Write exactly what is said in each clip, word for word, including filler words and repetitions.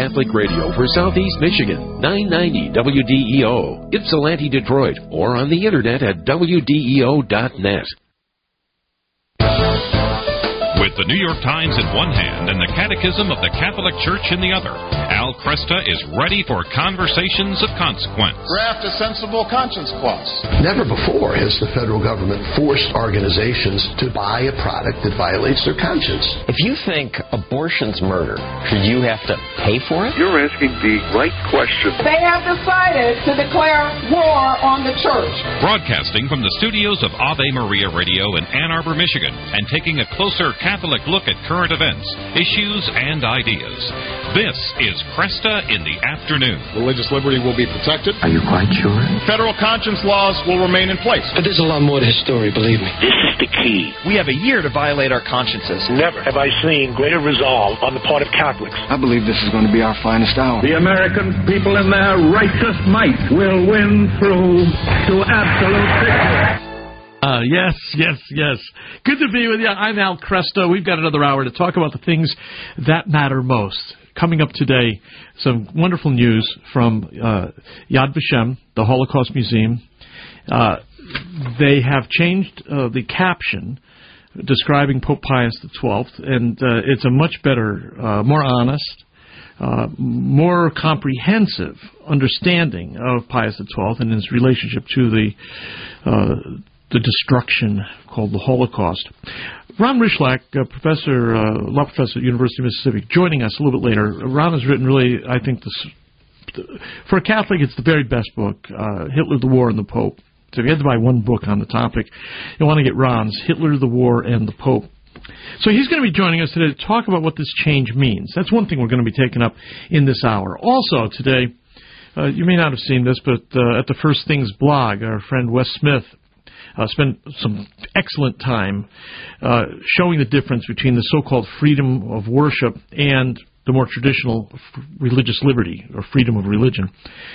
Catholic Radio for Southeast Michigan, nine ninety W D E O, Ypsilanti, Detroit, or on the internet at W D E O dot net. With the New York Times in one hand and the Catechism of the Catholic Church in the other, Al Kresta is ready for conversations of consequence. Draft a sensible conscience clause. Never before has the federal government forced organizations to buy a product that violates their conscience. If you think abortion's murder, should you have to pay for it? You're asking the right question. They have decided to declare war on the church. Broadcasting from the studios of Ave Maria Radio in Ann Arbor, Michigan, and taking a closer Catholic look at current events, issues, and ideas. This is Kresta in the Afternoon. Religious liberty will be protected. Are you quite sure? Federal conscience laws will remain in place. But there's a lot more to his story, believe me. This is the key. We have a year to violate our consciences. Never have I seen greater resolve on the part of Catholics. I believe this is going to be our finest hour. The American people in their righteous might will win through to absolute victory. Uh, yes, yes, yes. Good to be with you. I'm Al Kresta. We've got another hour to talk about the things that matter most. Coming up today, some wonderful news from uh, Yad Vashem, the Holocaust Museum. Uh, they have changed uh, the caption describing Pope Pius the twelfth, and uh, it's a much better, uh, more honest, uh, more comprehensive understanding of Pius the twelfth and his relationship to the uh, the destruction called the Holocaust. Ron Rychlak, uh, professor, uh, law professor at the University of Mississippi, joining us a little bit later. Ron has written really, I think, this, for a Catholic, it's the very best book, uh, Hitler, the War, and the Pope. So if you had to buy one book on the topic, you want to get Ron's Hitler, the War, and the Pope. So he's going to be joining us today to talk about what this change means. That's one thing we're going to be taking up in this hour. Also today, uh, you may not have seen this, but uh, at the First Things blog, our friend Wes Smith Uh, spent some excellent time uh, showing the difference between the so-called freedom of worship and the more traditional f- religious liberty or freedom of religion.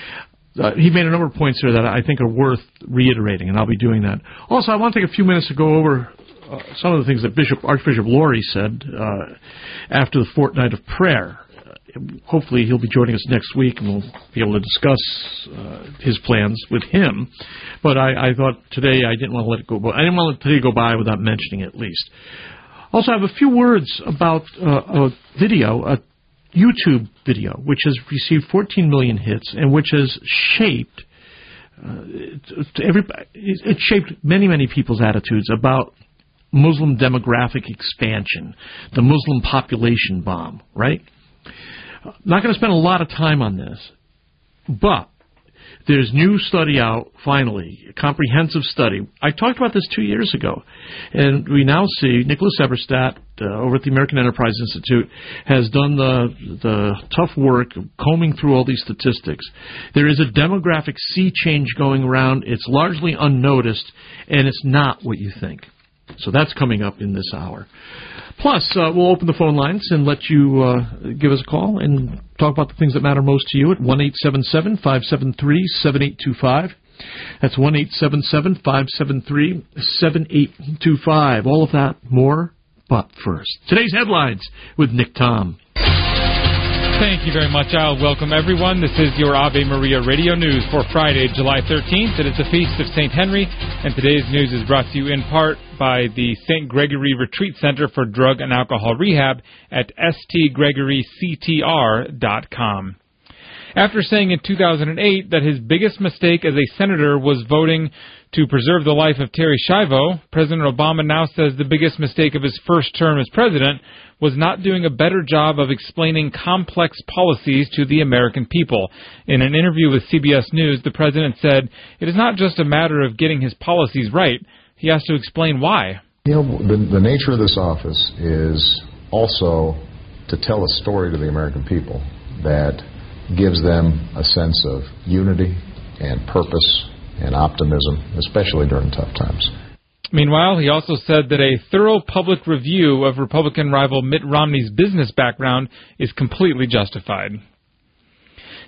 Uh, he made a number of points here that I think are worth reiterating, and I'll be doing that. Also, I want to take a few minutes to go over uh, some of the things that Bishop Archbishop Laurie said uh, after the fortnight of prayer. Hopefully he'll be joining us next week, and we'll be able to discuss uh, his plans with him. But I, I thought today I didn't want to let it go. I didn't want to let today go by without mentioning it at least. Also, I have a few words about uh, a video, a YouTube video, which has received fourteen million hits and which has shaped uh, it, every, it shaped many, many people's attitudes about Muslim demographic expansion, the Muslim population bomb, right? I'm not going to spend a lot of time on this, but there's new study out, finally, a comprehensive study. I talked about this two years ago, and we now see Nicholas Eberstadt uh, over at the American Enterprise Institute has done the, the tough work of combing through all these statistics. There is a demographic sea change going around. It's largely unnoticed, and it's not what you think. So that's coming up in this hour. Plus, uh, we'll open the phone lines and let you uh, give us a call and talk about the things that matter most to you at one eight seven seven, five seven three, seven eight two five. That's one eight seven seven, five seven three, seven eight two five. All of that, more, but first. Today's headlines with Nick Tom. Thank you very much, Al. Welcome, everyone. This is your Ave Maria Radio News for Friday, July thirteenth. It is the Feast of Saint Henry, and today's news is brought to you in part by the Saint Gregory Retreat Center for Drug and Alcohol Rehab at s t gregory c t r dot com. After saying in two thousand eight that his biggest mistake as a senator was voting to preserve the life of Terri Schiavo, President Obama now says the biggest mistake of his first term as president was not doing a better job of explaining complex policies to the American people. In an interview with C B S News, the president said, "It is not just a matter of getting his policies right. He has to explain why." You know, the, the nature of this office is also to tell a story to the American people that gives them a sense of unity and purpose and optimism, especially during tough times. Meanwhile, he also said that a thorough public review of Republican rival Mitt Romney's business background is completely justified.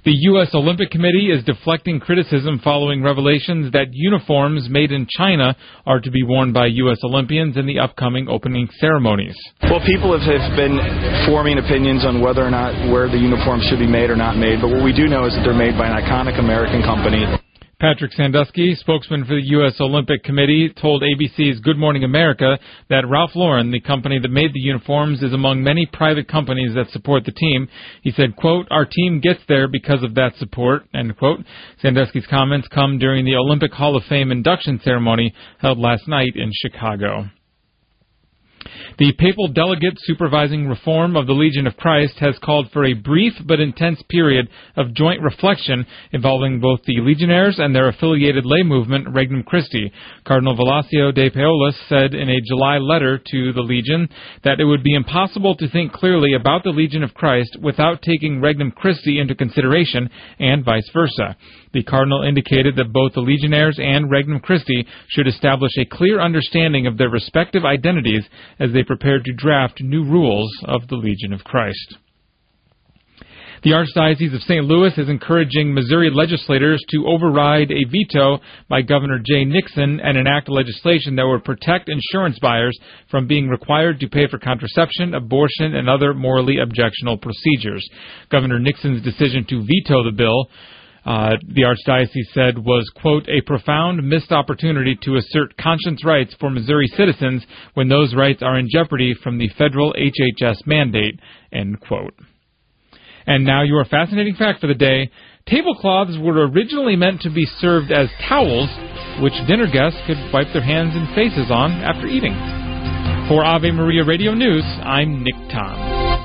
The U S Olympic Committee is deflecting criticism following revelations that uniforms made in China are to be worn by U S Olympians in the upcoming opening ceremonies. Well, people have, have been forming opinions on whether or not where the uniforms should be made or not made, but what we do know is that they're made by an iconic American company. Patrick Sandusky, spokesman for the U S Olympic Committee, told A B C's Good Morning America that Ralph Lauren, the company that made the uniforms, is among many private companies that support the team. He said, quote, "Our team gets there because of that support," end quote. Sandusky's comments come during the Olympic Hall of Fame induction ceremony held last night in Chicago. The papal delegate supervising reform of the Legion of Christ has called for a brief but intense period of joint reflection involving both the Legionnaires and their affiliated lay movement, Regnum Christi. Cardinal Velasio de Paolis said in a July letter to the Legion that it would be impossible to think clearly about the Legion of Christ without taking Regnum Christi into consideration, and vice versa. The Cardinal indicated that both the Legionnaires and Regnum Christi should establish a clear understanding of their respective identities as they prepared to draft new rules of the Legion of Christ. The Archdiocese of Saint Louis is encouraging Missouri legislators to override a veto by Governor Jay Nixon and enact legislation that would protect insurance buyers from being required to pay for contraception, abortion, and other morally objectionable procedures. Governor Nixon's decision to veto the bill, Uh, the Archdiocese said, was, quote, "a profound missed opportunity to assert conscience rights for Missouri citizens when those rights are in jeopardy from the federal H H S mandate," end quote. And now your fascinating fact for the day. Tablecloths were originally meant to be served as towels, which dinner guests could wipe their hands and faces on after eating. For Ave Maria Radio News, I'm Nick Tom.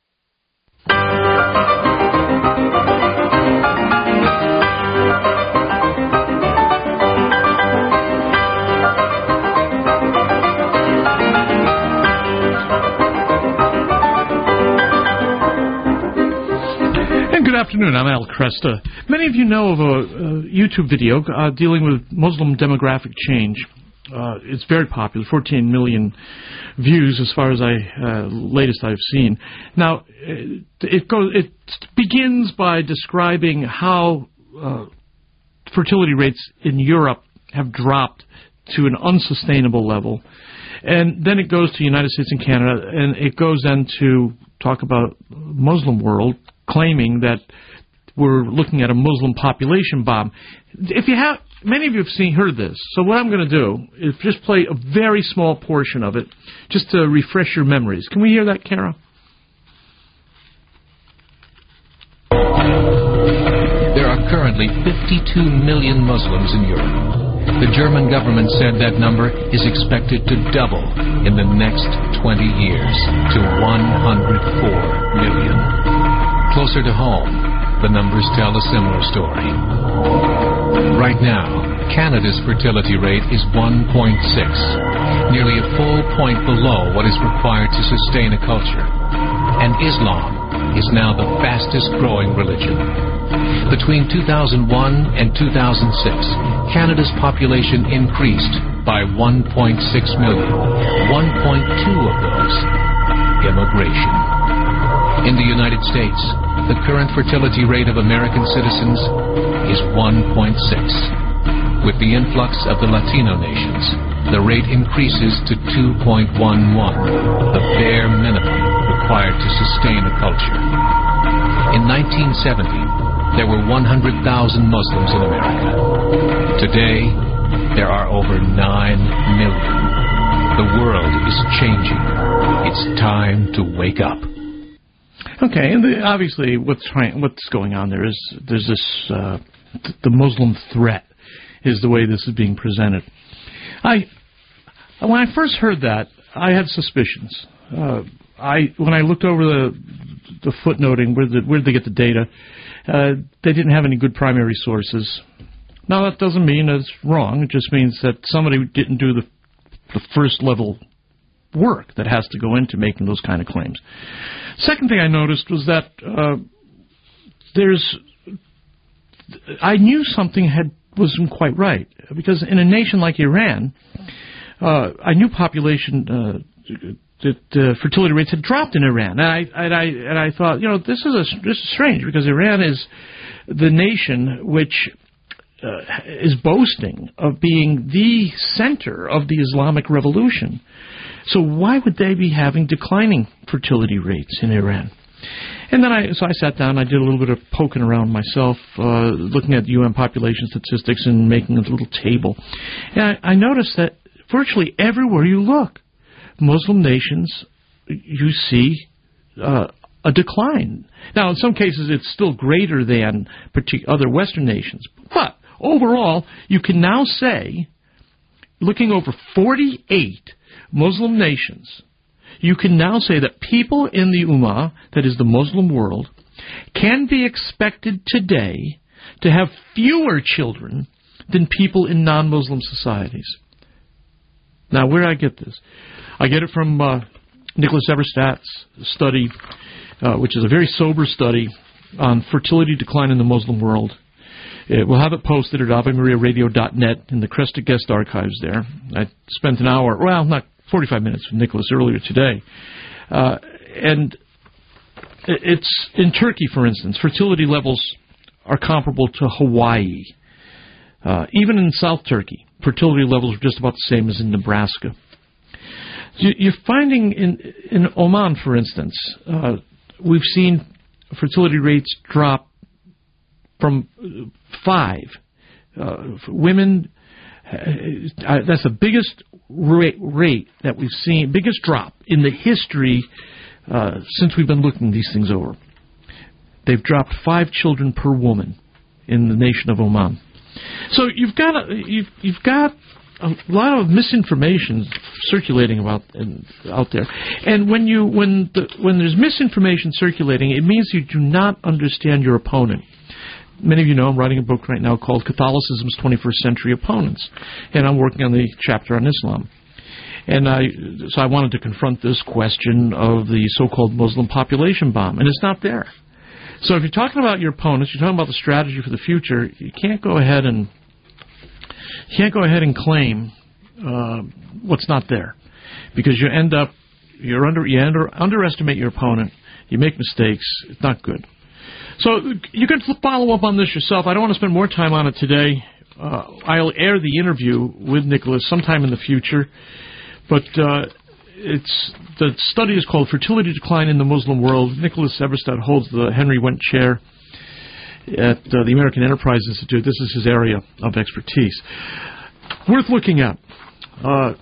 Good afternoon. I'm Al Cresta. Many of you know of a, a YouTube video uh, dealing with Muslim demographic change. Uh, it's very popular, fourteen million views as far as I uh, latest I've seen. Now, it, it goes. It begins by describing how uh, fertility rates in Europe have dropped to an unsustainable level, and then it goes to the United States and Canada, and it goes then to talk about Muslim world, claiming that we're looking at a Muslim population bomb. If you have, many of you have seen, heard this. So what I'm going to do is just play a very small portion of it, just to refresh your memories. Can we hear that, Kara? There are currently fifty-two million Muslims in Europe. The German government said that number is expected to double in the next twenty years to one hundred four million. Closer to home, the numbers tell a similar story. Right now, Canada's fertility rate is one point six, nearly a full point below what is required to sustain a culture. And Islam is now the fastest growing religion. Between two thousand one and two thousand six, Canada's population increased by one point six million, one point two of those immigration. In the United States, the current fertility rate of American citizens is one point six. With the influx of the Latino nations, the rate increases to two point one one, the bare minimum required to sustain a culture. In nineteen seventy, there were one hundred thousand Muslims in America. Today, there are over nine million. The world is changing. It's time to wake up. Okay, and the, obviously what's trying, what's going on there is there's this, uh, th- the Muslim threat is the way this is being presented. I, when I first heard that, I had suspicions. Uh, I when I looked over the the footnoting, where, the, where did they get the data, uh, they didn't have any good primary sources. Now, that doesn't mean it's wrong. It just means that somebody didn't do the the first level work that has to go into making those kind of claims. Second thing I noticed was that uh, there's, I knew something had wasn't quite right, because in a nation like Iran, uh, I knew population uh, that uh, fertility rates had dropped in Iran, and I and I and I thought, you know, this is a, this is strange, because Iran is the nation which uh, is boasting of being the center of the Islamic revolution. So why would they be having declining fertility rates in Iran? And then I, so I sat down, I did a little bit of poking around myself, uh, looking at U N population statistics and making a little table. And I, I noticed that virtually everywhere you look, Muslim nations, you see uh, a decline. Now, in some cases, it's still greater than partic- other Western nations. But overall, you can now say, looking over forty-eight Muslim nations, you can now say that people in the Ummah, that is the Muslim world, can be expected today to have fewer children than people in non-Muslim societies. Now, where do I get this? I get it from uh, Nicholas Everstadt's study, uh, which is a very sober study on fertility decline in the Muslim world. It, we'll have it posted at ave maria radio dot net in the Cresta guest archives there. I spent an hour, well, not forty-five minutes with Nicholas earlier today. Uh, and it's in Turkey, for instance, fertility levels are comparable to Hawaii. Uh, even in South Turkey, fertility levels are just about the same as in Nebraska. You're finding in, in Oman, for instance, uh, we've seen fertility rates drop from five. Uh, women, uh, that's the biggest rate, rate that we've seen, biggest drop in the history uh, since we've been looking these things over. They've dropped five children per woman in the nation of Oman. So you've got a, you've, you've got a lot of misinformation circulating about in, out there, and when you when the, when there's misinformation circulating, it means you do not understand your opponent. Many of you know I'm writing a book right now called Catholicism's twenty-first Century Opponents, and I'm working on the chapter on Islam. And I so I wanted to confront this question of the so-called Muslim population bomb, and it's not there. So if you're talking about your opponents, you're talking about the strategy for the future, you can't go ahead and you can't go ahead and claim uh, what's not there, because you end up you're under you under, underestimate your opponent, you make mistakes, it's not good. So you can follow up on this yourself. I don't want to spend more time on it today. Uh, I'll air the interview with Nicholas sometime in the future, but uh, it's the study is called Fertility Decline in the Muslim World. Nicholas Everstadt holds the Henry Wendt Chair at uh, the American Enterprise Institute. This is his area of expertise. Worth looking at. Uh,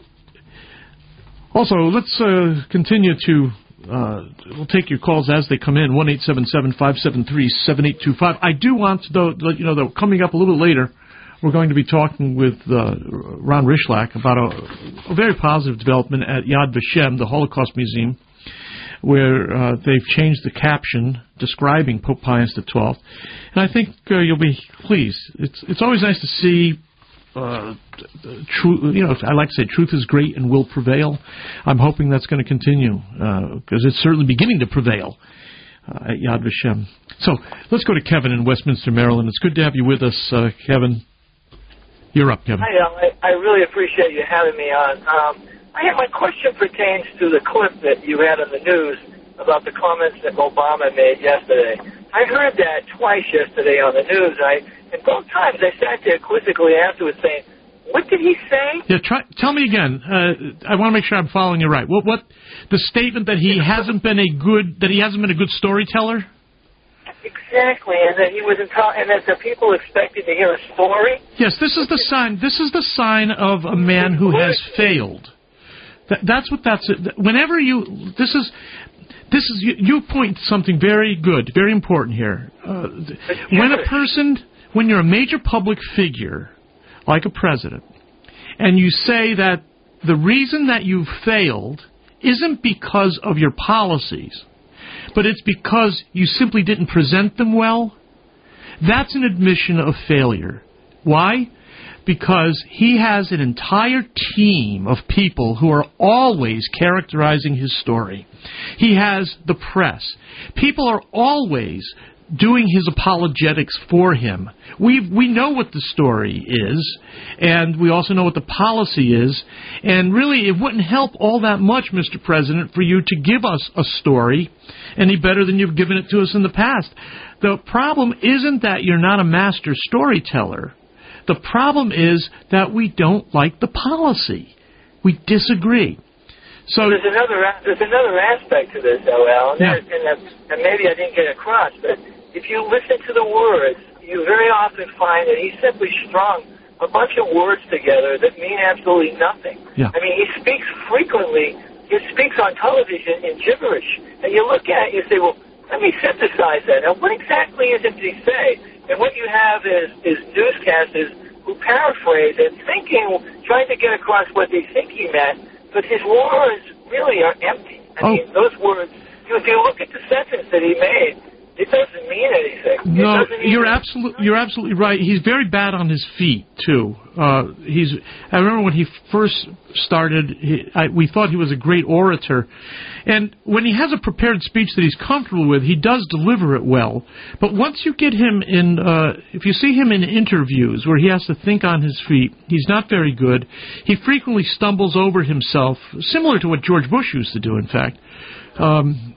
also, let's uh, continue to Uh, we'll take your calls as they come in, one eight seven seven, five seven three, seven eight two five. I do want to though, let you know that coming up a little later, we're going to be talking with uh, Ron Rishlak about a, a very positive development at Yad Vashem, the Holocaust Museum, where uh, they've changed the caption describing Pope Pius the twelfth. And I think uh, you'll be pleased. It's, it's always nice to see Uh, true, you know, I like to say truth is great and will prevail. I'm hoping that's going to continue because uh, it's certainly beginning to prevail uh, at Yad Vashem. So let's go to Kevin in Westminster, Maryland. It's good to have you with us, uh, Kevin. You're up, Kevin. Hi, Al. I, I really appreciate you having me on. Um, I have, my question pertains to the clip that you had on the news about the comments that Obama made yesterday. I heard that twice yesterday on the news. I And both times I sat there quizzically afterwards saying, what did he say? Yeah, try, tell me again. Uh, I want to make sure I'm following you right. What, what, the statement that he hasn't been a good, that he hasn't been a good storyteller? Exactly, and that he was in ta- and that the people expected to hear a story? Yes, this is the sign, this is the sign of a man who has failed. That, that's what that's, whenever you, this is, This is you, you point to something very good, very important here. Uh, when a person, when you're a major public figure, like a president, and you say that the reason that you've failed isn't because of your policies, but it's because you simply didn't present them well, that's an admission of failure. Why? because he has an entire team of people who are always characterizing his story. He has the press. People are always doing his apologetics for him. We we know what the story is, and we also know what the policy is, and really it wouldn't help all that much, Mister President, for you to give us a story any better than you've given it to us in the past. The problem isn't that you're not a master storyteller. The problem is that we don't like the policy. We disagree. So there's another there's another aspect to this, though, Al, and, yeah. and, and maybe I didn't get across, but if you listen to the words, you very often find that he simply strung a bunch of words together that mean absolutely nothing. Yeah. I mean, he speaks frequently. He speaks on television in gibberish, and you look at it and you say, well, let me synthesize that. Now, what exactly is it did he say? And what you have is, is newscasters who paraphrase and thinking, trying to get across what they think he meant, but his words really are empty. I oh. mean, those words, if you look at the sentence that he made, it doesn't mean anything. No, it doesn't you're absolutely you're absolutely right. He's very bad on his feet too. Uh, he's. I remember when he first started, he, I, we thought he was a great orator, and when he has a prepared speech that he's comfortable with, he does deliver it well. But once you get him in, uh, if you see him in interviews where he has to think on his feet, he's not very good. He frequently stumbles over himself, similar to what George Bush used to do, in fact. Um,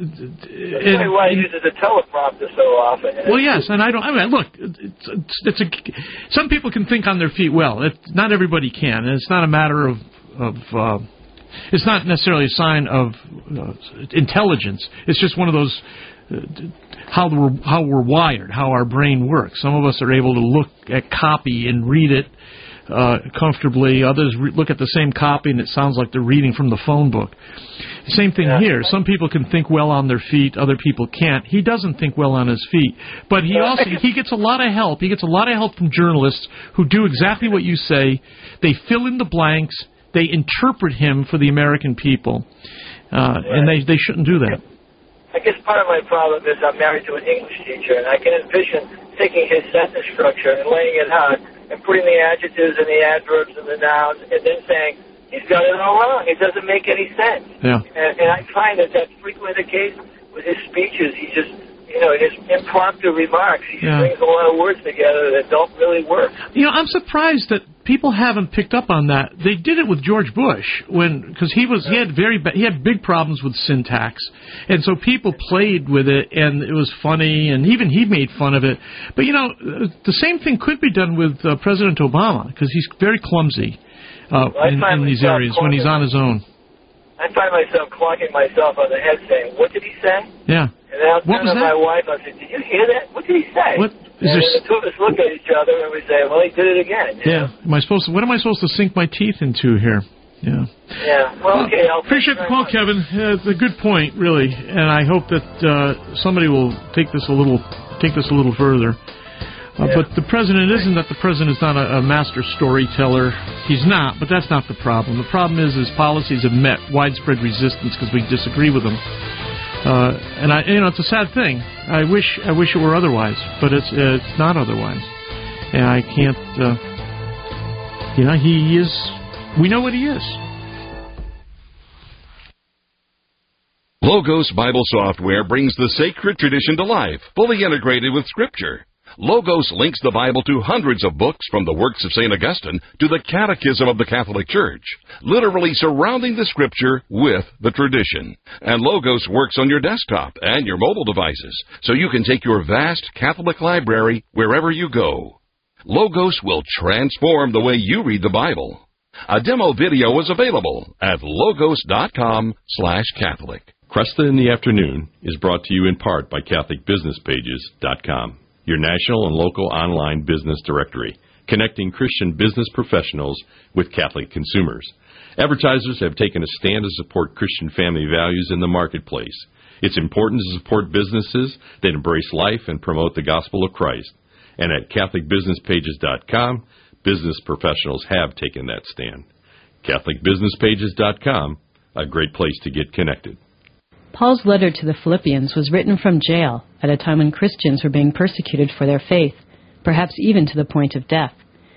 That's and, why he uses a teleprompter so often. Well, yes, and I don't. I mean, look, it's, it's, it's a. Some people can think on their feet well. It, not everybody can, and it's not a matter of of. Uh, it's not necessarily a sign of uh, intelligence. It's just one of those uh, how we're how we're wired, how our brain works. Some of us are able to look at copy and read it uh, comfortably. Others re- look at the same copy and it sounds like they're reading from the phone book. Same thing yeah. here. Some people can think well on their feet, other people can't. He doesn't think well on his feet, but he also he gets a lot of help. He gets a lot of help from journalists who do exactly what you say. They fill in the blanks. They interpret him for the American people, uh, right. and they they shouldn't do that. I guess part of my problem is I'm married to an English teacher, and I can envision taking his sentence structure and laying it out and putting the adjectives and the adverbs and the nouns, and then saying, he's got it all wrong. It doesn't make any sense. Yeah. And, and I find that that's frequently the case with his speeches. He just, you know, his impromptu remarks, he yeah. strings a lot of words together that don't really work. You know, I'm surprised that people haven't picked up on that. They did it with George Bush when, because he was, he had very, ba- he had big problems with syntax, and so people played with it, and it was funny, and even he made fun of it. But you know, the same thing could be done with uh, President Obama because he's very clumsy. Uh, well, in, in these areas when he's on his own. I find myself clocking myself on the head saying, what did he say? Yeah. And then I'll what turn was to that? my wife and I'll say, did you hear that? What did he say? What? Is and there... the two of us look at each other and we say, well, he did it again. Yeah. Know? Am I supposed to, what am I supposed to sink my teeth into here? Yeah. Yeah. Well, okay. I'll appreciate the call, Kevin. Uh, it's a good point, really, and I hope that uh, somebody will take this a little, take this a little further. Uh, yeah. But the president isn't that the president is not a, a master storyteller. He's not, but that's not the problem. The problem is his policies have met widespread resistance because we disagree with them. Uh, and I, you know, it's a sad thing. I wish, I wish it were otherwise, but it's uh, it's not otherwise. And I can't. Uh, you know, he is. We know what he is. Logos Bible software brings the sacred tradition to life, fully integrated with Scripture. Logos links the Bible to hundreds of books from the works of Saint Augustine to the Catechism of the Catholic Church, literally surrounding the Scripture with the tradition. And Logos works on your desktop and your mobile devices, so you can take your vast Catholic library wherever you go. Logos will transform the way you read the Bible. A demo video is available at logos.com slash Catholic. Cresta in the Afternoon is brought to you in part by Catholic Business Pages dot com. Your national and local online business directory, connecting Christian business professionals with Catholic consumers. Advertisers have taken a stand to support Christian family values in the marketplace. It's important to support businesses that embrace life and promote the gospel of Christ. And at Catholic Business Pages dot com, business professionals have taken that stand. Catholic Business Pages dot com, a great place to get connected. Paul's letter to the Philippians was written from jail at a time when Christians were being persecuted for their faith, perhaps even to the point of death.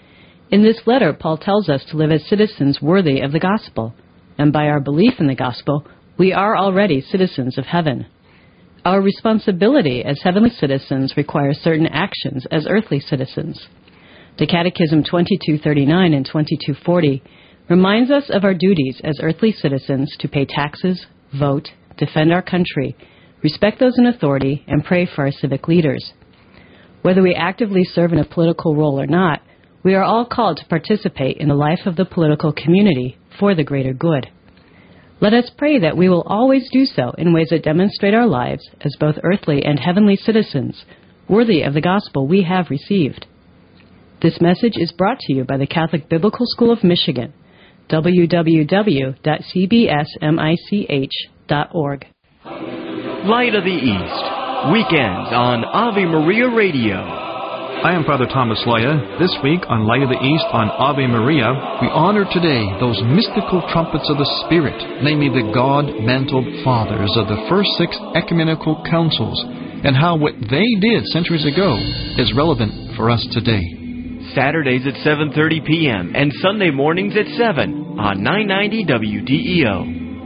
In this letter, Paul tells us to live as citizens worthy of the gospel, and by our belief in the gospel, we are already citizens of heaven. Our responsibility as heavenly citizens requires certain actions as earthly citizens. The Catechism twenty-two thirty-nine and twenty-two forty reminds us of our duties as earthly citizens to pay taxes, vote, defend our country, respect those in authority, and pray for our civic leaders. Whether we actively serve in a political role or not, we are all called to participate in the life of the political community for the greater good. Let us pray that we will always do so in ways that demonstrate our lives as both earthly and heavenly citizens, worthy of the gospel we have received. This message is brought to you by the Catholic Biblical School of Michigan, w w w dot c b s mich dot org. Light of the East, weekends on Ave Maria Radio. I am Father Thomas Loya. This week on Light of the East on Ave Maria, we honor today those mystical trumpets of the Spirit, namely the God-mantled fathers of the first six ecumenical councils, and how what they did centuries ago is relevant for us today. Saturdays at seven thirty p.m. and Sunday mornings at seven on nine ninety W D E O.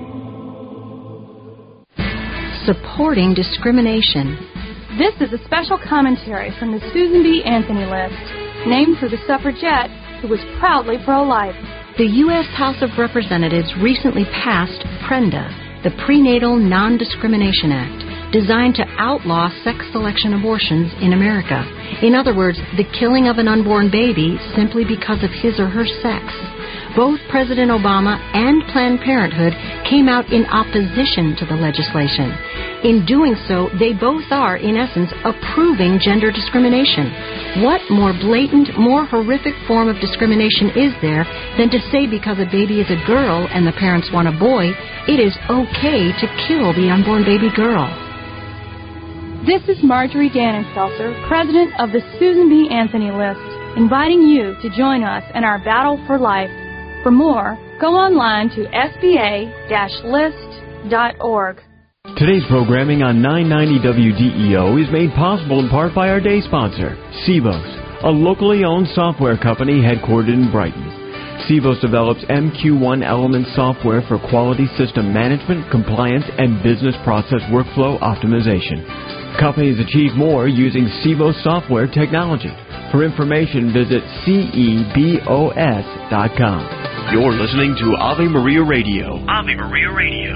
Supporting discrimination. This is a special commentary from the Susan B. Anthony List, named for the suffragette who was proudly pro-life. The U S House of Representatives recently passed PRENDA, the Prenatal Non-Discrimination Act, designed to outlaw sex selection abortions in America. In other words, the killing of an unborn baby simply because of his or her sex. Both President Obama and Planned Parenthood came out in opposition to the legislation. In doing so, they both are, in essence, approving gender discrimination. What more blatant, more horrific form of discrimination is there than to say because a baby is a girl and the parents want a boy, it is okay to kill the unborn baby girl? This is Marjorie Dannenfelser, president of the Susan B. Anthony List, inviting you to join us in our battle for life. For more, go online to s b a dash list dot org. Today's programming on nine ninety W D E O is made possible in part by our day sponsor, Cebos, a locally owned software company headquartered in Brighton. Cebos develops M Q one Element software for quality system management, compliance, and business process workflow optimization. Companies achieve more using Cebos software technology. For information, visit cebos dot com. You're listening to Ave Maria Radio. Ave Maria Radio.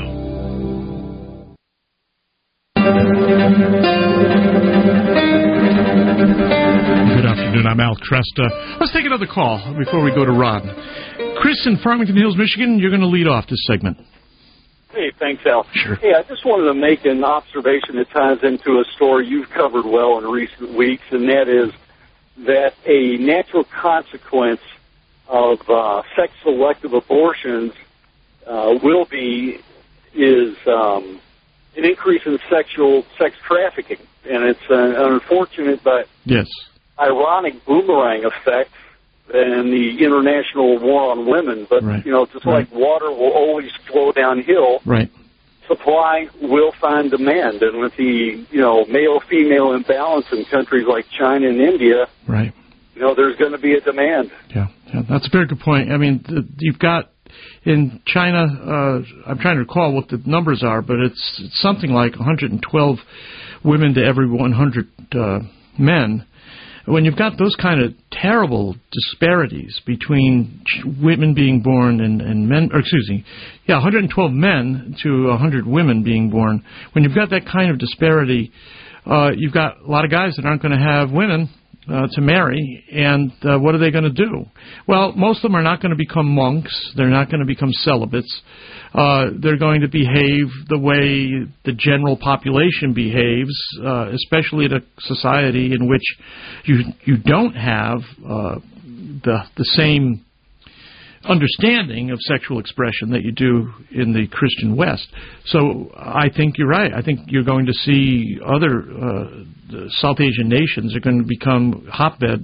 Good afternoon. I'm Al Kresta. Let's take another call before we go to Ron. Chris in Farmington Hills, Michigan, you're going to lead off this segment. Hey, thanks, Al. Sure. Hey, I just wanted to make an observation that ties into a story you've covered well in recent weeks, and that is that a natural consequence of uh, sex-selective abortions uh, will be is um, an increase in sexual sex trafficking, and it's an, an unfortunate but yes. ironic boomerang effect in the international war on women. But right. you know, just right. like water will always flow downhill, right. supply will find demand, and with the you know male-female imbalance in countries like China and India, right. you know, there's going to be a demand. Yeah, yeah, that's a very good point. I mean, the, you've got in China, uh, I'm trying to recall what the numbers are, but it's, it's something like one hundred twelve women to every one hundred uh, men. When you've got those kind of terrible disparities between ch- women being born and, and men, or excuse me, yeah, one hundred twelve men to one hundred women being born, when you've got that kind of disparity, uh, you've got a lot of guys that aren't going to have women Uh, to marry, and uh, what are they going to do? Well, most of them are not going to become monks. They're not going to become celibates. Uh, they're going to behave the way the general population behaves, uh, especially in a society in which you you don't have uh, the the same understanding of sexual expression that you do in the Christian West. So I think you're right. I think you're going to see other uh, South Asian nations are going to become hotbeds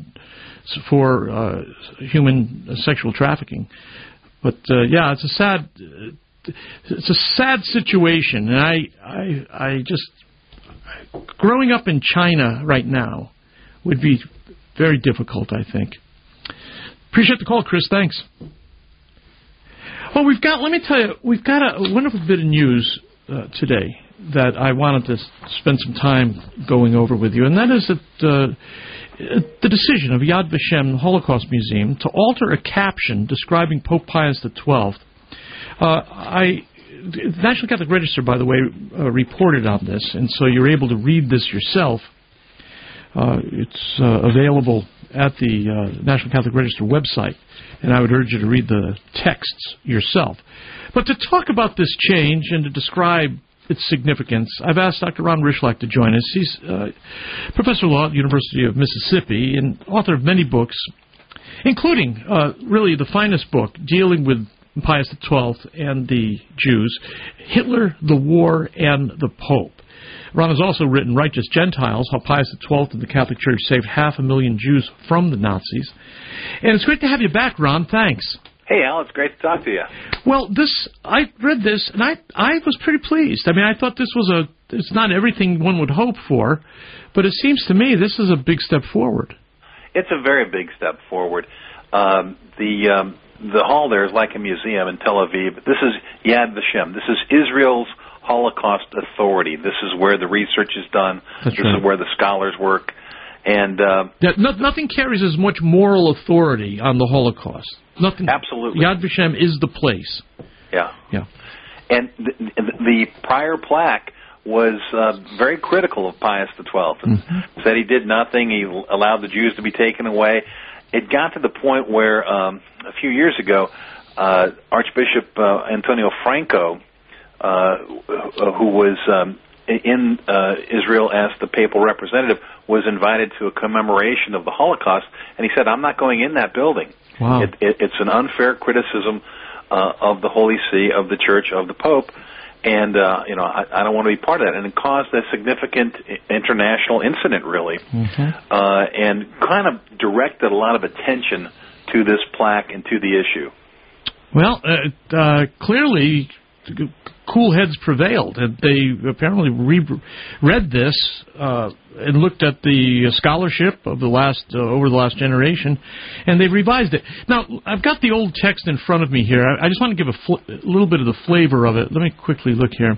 for uh, human sexual trafficking. But uh, yeah, it's a sad, it's a sad situation, and I, I, I just growing up in China right now would be very difficult, I think. Appreciate the call, Chris. Thanks. Well, we've got, let me tell you, we've got a wonderful bit of news uh, today that I wanted to spend some time going over with you, and that is that uh, the decision of Yad Vashem Holocaust Museum to alter a caption describing Pope Pius the twelfth. Uh, I, the National Catholic Register, by the way, uh, reported on this, and so you're able to read this yourself. Uh, it's uh, available at the uh, National Catholic Register website, and I would urge you to read the texts yourself. But to talk about this change and to describe its significance, I've asked Doctor Ron Rychlak to join us. He's uh, professor of law at the University of Mississippi and author of many books, including uh, really the finest book dealing with Pius the twelfth and the Jews, Hitler, the War, and the Pope. Ron has also written Righteous Gentiles, How Pius the twelfth and the Catholic Church Saved Half a Million Jews from the Nazis. And it's great to have you back, Ron. Thanks. Hey, Al, it's great to talk to you. Well, this I read this, and I I was pretty pleased. I mean, I thought this was a, it's not everything one would hope for, but it seems to me this is a big step forward. It's a very big step forward. Um, the um, the hall there is like a museum in Tel Aviv. This is Yad Vashem. This is Israel's Holocaust Authority. This is where the research is done. That's this right. is where the scholars work. And uh, yeah, no, nothing carries as much moral authority on the Holocaust. Nothing. Absolutely. Yad Vashem is the place. Yeah. Yeah. And the, the prior plaque was uh, very critical of Pius the twelfth. Mm-hmm. Said he did nothing. He allowed the Jews to be taken away. It got to the point where um, a few years ago, uh, Archbishop uh, Antonio Franco, uh, who was um, in uh, Israel as the papal representative, was invited to a commemoration of the Holocaust, and he said, I'm not going in that building. Wow. It, it, it's an unfair criticism uh, of the Holy See, of the Church, of the Pope, and uh, you know I, I don't want to be part of that. And it caused a significant international incident, really, mm-hmm. uh, and kind of directed a lot of attention to this plaque and to the issue. Well, uh, uh, clearly, cool heads prevailed, and they apparently re- read this uh, and looked at the scholarship of the last uh, over the last generation, and they've revised it. Now, I've got the old text in front of me here. I, I just want to give a, fl- a little bit of the flavor of it. Let me quickly look here.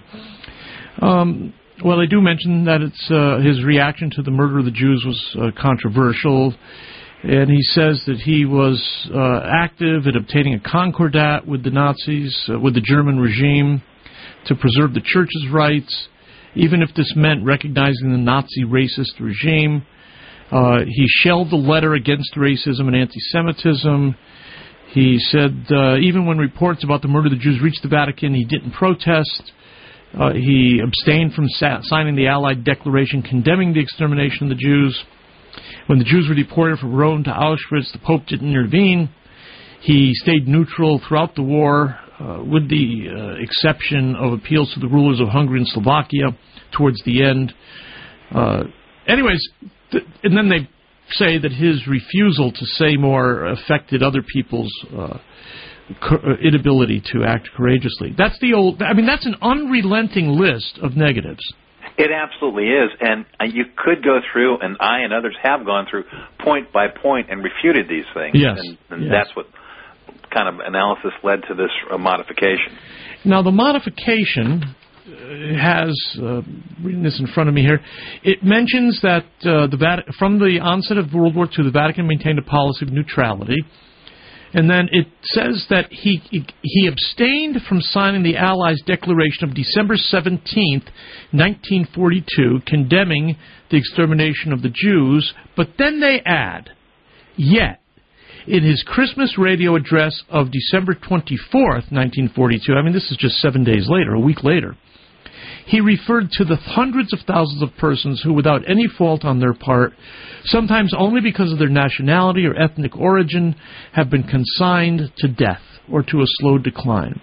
Um, well, they do mention that it's uh, his reaction to the murder of the Jews was uh, controversial. And he says that he was uh, active in obtaining a concordat with the Nazis, uh, with the German regime, to preserve the Church's rights, even if this meant recognizing the Nazi racist regime. Uh, he shelved the letter against racism and anti-Semitism. He said uh, even when reports about the murder of the Jews reached the Vatican, he didn't protest. Uh, he abstained from sa- signing the Allied declaration condemning the extermination of the Jews. When the Jews were deported from Rome to Auschwitz, the Pope didn't intervene. He stayed neutral throughout the war, uh, with the uh, exception of appeals to the rulers of Hungary and Slovakia towards the end. Uh, anyways, th- and then they say that his refusal to say more affected other people's uh, co- inability to act courageously. That's the old, I mean, that's an unrelenting list of negatives. It absolutely is, and you could go through, and I and others have gone through, point by point and refuted these things. Yes. And, and yes. that's what kind of analysis led to this uh, modification. Now, the modification has, uh, reading this in front of me here, it mentions that uh, the Vatican, from the onset of World War Two, the Vatican maintained a policy of neutrality. And then it says that he, he he abstained from signing the Allies' declaration of December seventeenth, nineteen forty-two, condemning the extermination of the Jews. But then they add, yet, in his Christmas radio address of December twenty-fourth, nineteen forty-two, I mean, this is just seven days later, a week later, he referred to the hundreds of thousands of persons who, without any fault on their part, sometimes only because of their nationality or ethnic origin, have been consigned to death or to a slow decline.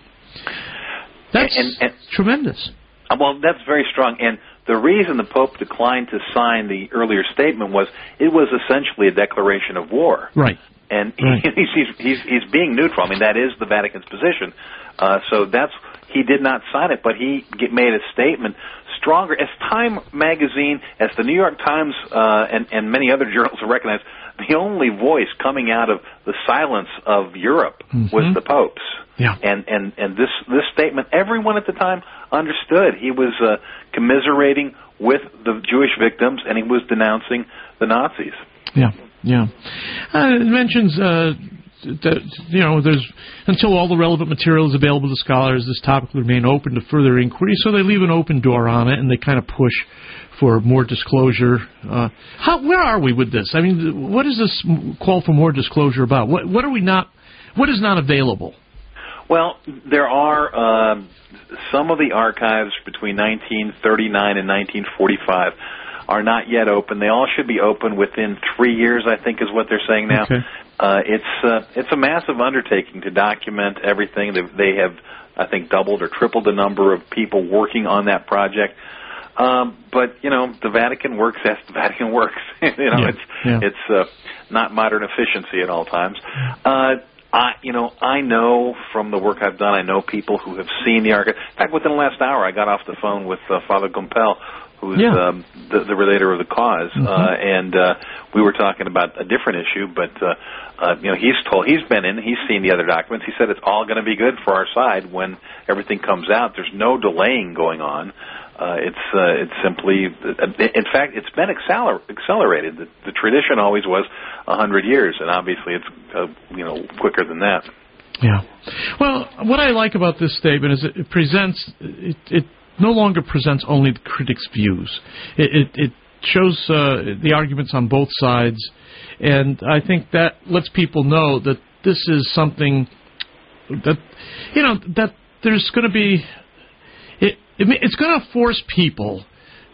That's and, and, tremendous. Well, that's very strong. And the reason the Pope declined to sign the earlier statement was it was essentially a declaration of war. Right. And right. He's, he's, he's, he's being neutral. I mean, that is the Vatican's position. Uh, so that's he did not sign it, but he get, made a statement stronger. As Time magazine, as the New York Times, uh, and, and many other journals have recognized, the only voice coming out of the silence of Europe mm-hmm. was the Pope's. Yeah. And, and, and this, this statement, everyone at the time understood. He was uh, commiserating with the Jewish victims, and he was denouncing the Nazis. Yeah, yeah. Uh, it mentions uh, that, you know, there's until all the relevant material is available to scholars, this topic will remain open to further inquiry. So they leave an open door on it, and they kind of push for more disclosure. Uh, how, where are we with this? I mean, what is this call for more disclosure about? What, what are we not? What is not available? Well, there are uh, some of the archives between nineteen thirty-nine and nineteen forty-five are not yet open. They all should be open within three years, I think, is what they're saying now. Okay. Uh, it's uh, it's a massive undertaking to document everything. They, they have, I think, doubled or tripled the number of people working on that project. Um, but you know, the Vatican works as the Vatican works. you know, yeah. it's yeah. it's uh, not modern efficiency at all times. Uh, I, you know, I know from the work I've done, I know people who have seen the archive. In fact, within the last hour, I got off the phone with uh, Father Gumpel, who's yeah. um, the, the relator of the cause, mm-hmm. uh, and uh, we were talking about a different issue. But uh, uh, you know, he's told he's been in, he's seen the other documents. He said it's all going to be good for our side when everything comes out. There's no delaying going on. Uh, it's uh, it's simply, in fact, it's been acceler- accelerated. The, the tradition always was a hundred years, and obviously it's uh, you know quicker than that. Yeah. Well, what I like about this statement is it, it presents it, it no longer presents only the critics' views. It it, it shows uh, the arguments on both sides, and I think that lets people know that this is something that you know that there's going to be. It, it, it's going to force people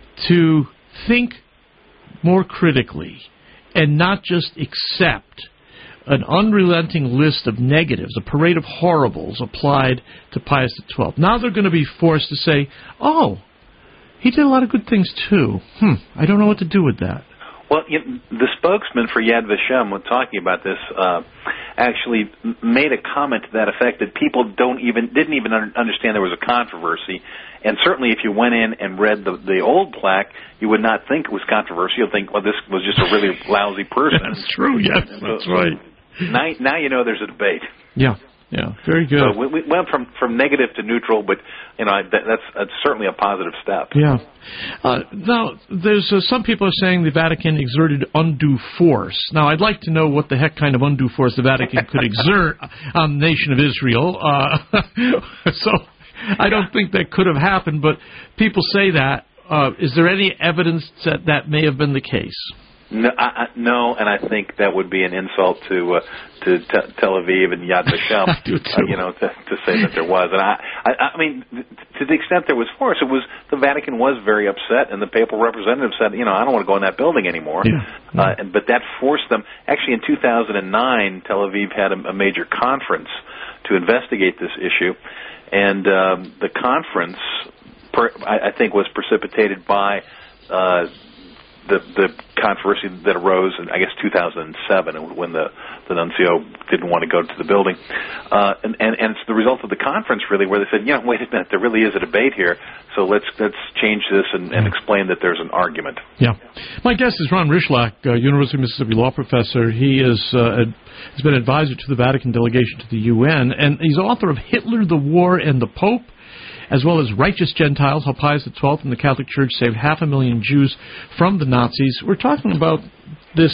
to think more critically and not just accept an unrelenting list of negatives, a parade of horribles applied to Pius the twelfth. Now they're going to be forced to say, oh, he did a lot of good things too. Hmm, I don't know what to do with that. Well, you know, the spokesman for Yad Vashem, when talking about this, uh, actually made a comment to that effect that people don't even didn't even un- understand there was a controversy, and certainly if you went in and read the the old plaque, you would not think it was controversial. You'd think, well, this was just a really lousy person. That's true. Yes, that's right. Now, now you know there's a debate. Yeah. Yeah, very good. So we, we went from, from negative to neutral, but you know that, that's, that's certainly a positive step. Yeah. Uh, now, there's uh, some people are saying the Vatican exerted undue force. Now, I'd like to know what the heck kind of undue force the Vatican could exert on the nation of Israel. Uh, so, I don't think that could have happened, but people say that. Uh, is there any evidence that that may have been the case? No, I, I, no, and I think that would be an insult to uh, to te- Tel Aviv and Yad Vashem. I do too. Uh, you know, to, to say that there was, and I, I, I mean, to the extent there was force, it was the Vatican was very upset, and the papal representative said, you know, I don't want to go in that building anymore. Yeah. Yeah. Uh, and, but that forced them. Actually, in two thousand nine, Tel Aviv had a, a major conference to investigate this issue, and um, the conference, per, I, I think, was precipitated by. Uh, The, the controversy that arose in, I guess, two thousand seven, when the, the nuncio didn't want to go to the building. Uh, and, and, and it's the result of the conference, really, where they said, you know, wait a minute, there really is a debate here, so let's let's change this and, and explain that there's an argument. Yeah. My guest is Ron Rychlak, uh, University of Mississippi law professor. He is uh, ad, has been advisor to the Vatican delegation to the U N, and he's author of Hitler, the War, and the Pope, as well as Righteous Gentiles, how Pius the twelfth and the Catholic Church saved half a million Jews from the Nazis. We're talking about this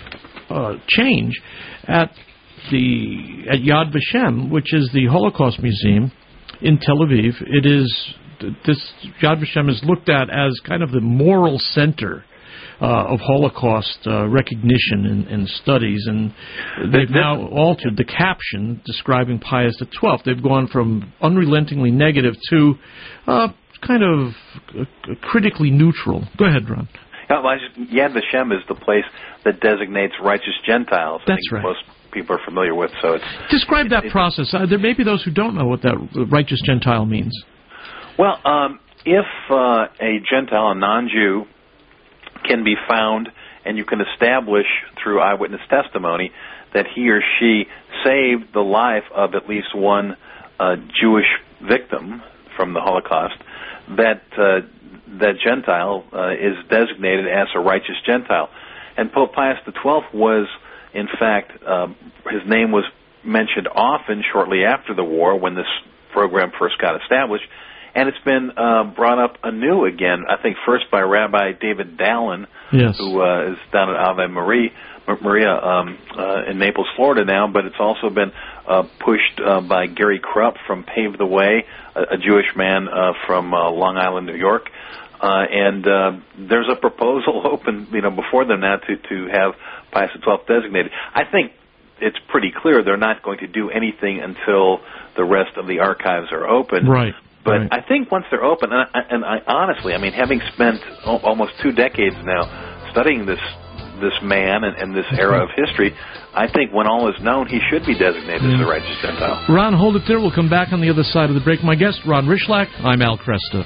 uh, change at the at Yad Vashem, which is the Holocaust Museum in Tel Aviv. It is this Yad Vashem is looked at as kind of the moral center Uh, of Holocaust uh, recognition and, and studies, and they've now altered the caption describing Pius the twelfth. They've gone from unrelentingly negative to uh, kind of uh, critically neutral. Go ahead, Ron. Yeah, well, I just, Yad Vashem is the place that designates righteous Gentiles. That's I think right. Most people are familiar with. So it's describe that it, process. Uh, there may be those who don't know what that righteous Gentile means. Well, um, if uh, a Gentile, a non-Jew, can be found, and you can establish through eyewitness testimony that he or she saved the life of at least one uh, Jewish victim, from the Holocaust, that uh, that Gentile uh, is designated as a righteous Gentile. And Pope Pius the twelfth was, in fact, uh, his name was mentioned often shortly after the war when this program first got established, and it's been uh, brought up anew again, I think first by Rabbi David Dallin, yes. who uh, is down at Ave Maria, Maria um, uh, in Naples, Florida now, but it's also been uh, pushed uh, by Gary Krupp from Pave the Way, a, a Jewish man uh, from uh, Long Island, New York. Uh, and uh, there's a proposal open, you know, before them now to, to have Pius the twelfth designated. I think it's pretty clear they're not going to do anything until the rest of the archives are open. Right. But right. I think once they're open, and I, and I honestly, I mean, having spent o- almost two decades now studying this this man and, and this era of history, I think when all is known, he should be designated mm. as a righteous Gentile. Ron, hold it there. We'll come back on the other side of the break. My guest, Ron Rychlak. I'm Al Kresta.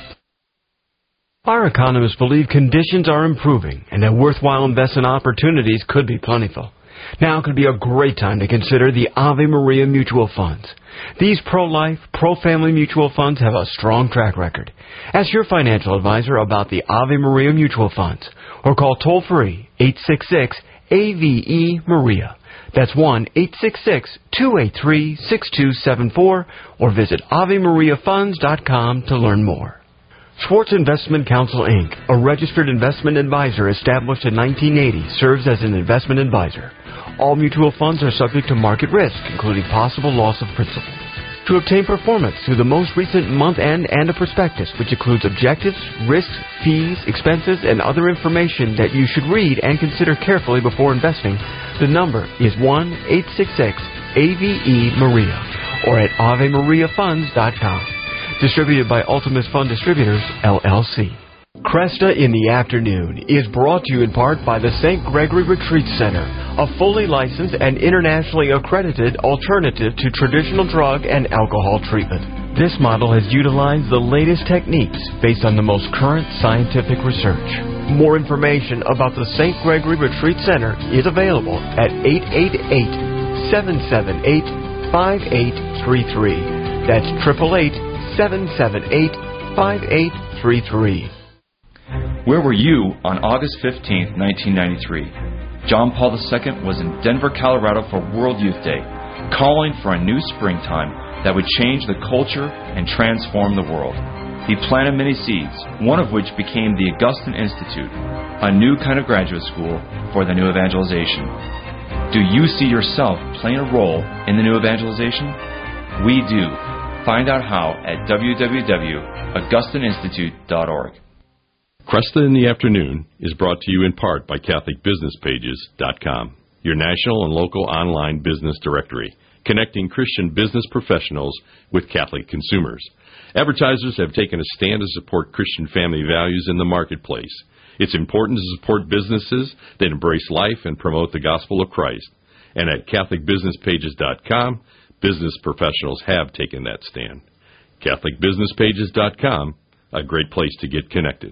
Our economists believe conditions are improving and that worthwhile investment opportunities could be plentiful. Now could be a great time to consider the Ave Maria mutual funds. These pro-life, pro-family mutual funds have a strong track record. Ask your financial advisor about the Ave Maria mutual funds or call toll-free eight six six A V E Maria. That's one eight six six, two eight three, six two seven four or visit ave maria funds dot com to learn more. Schwartz Investment Counsel, Incorporated, a registered investment advisor established in nineteen eighty, serves as an investment advisor. All mutual funds are subject to market risk, including possible loss of principal. To obtain performance through the most recent month-end and a prospectus, which includes objectives, risks, fees, expenses, and other information that you should read and consider carefully before investing, the number is one eight six six A V E Maria or at ave maria funds dot com. Distributed by Ultimus Fund Distributors, L L C. Cresta in the Afternoon is brought to you in part by the Saint Gregory Retreat Center, a fully licensed and internationally accredited alternative to traditional drug and alcohol treatment. This model has utilized the latest techniques based on the most current scientific research. More information about the Saint Gregory Retreat Center is available at eight eight eight, seven seven eight, five eight three three. That's eight eight eight, seven seven eight, five eight three three. Where were you on August fifteenth, nineteen ninety-three? John Paul the Second was in Denver, Colorado for World Youth Day, calling for a new springtime that would change the culture and transform the world. He planted many seeds, one of which became the Augustine Institute, a new kind of graduate school for the new evangelization. Do you see yourself playing a role in the new evangelization? We do. Find out how at w w w dot augustine institute dot org. Cresta in the Afternoon is brought to you in part by Catholic Business Pages dot com, your national and local online business directory, connecting Christian business professionals with Catholic consumers. Advertisers have taken a stand to support Christian family values in the marketplace. It's important to support businesses that embrace life and promote the gospel of Christ. And at Catholic Business Pages dot com, business professionals have taken that stand. Catholic Business Pages dot com, a great place to get connected.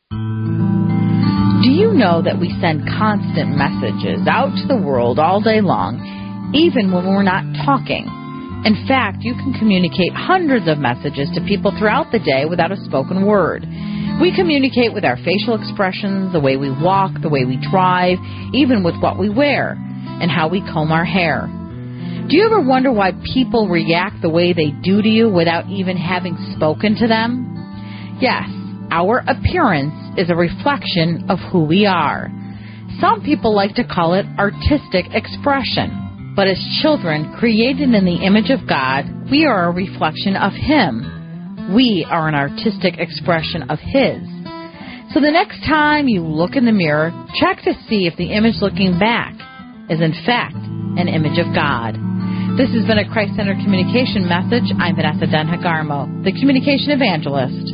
Do you know that we send constant messages out to the world all day long, even when we're not talking? In fact, you can communicate hundreds of messages to people throughout the day without a spoken word. We communicate with our facial expressions, the way we walk, the way we drive, even with what we wear, and how we comb our hair. Do you ever wonder why people react the way they do to you without even having spoken to them? Yes. Our appearance is a reflection of who we are. Some people like to call it artistic expression. But as children created in the image of God, we are a reflection of Him. We are an artistic expression of His. So the next time you look in the mirror, check to see if the image looking back is in fact an image of God. This has been a Christ-Centered Communication message. I'm Vanessa Denhagarmo, the Communication Evangelist.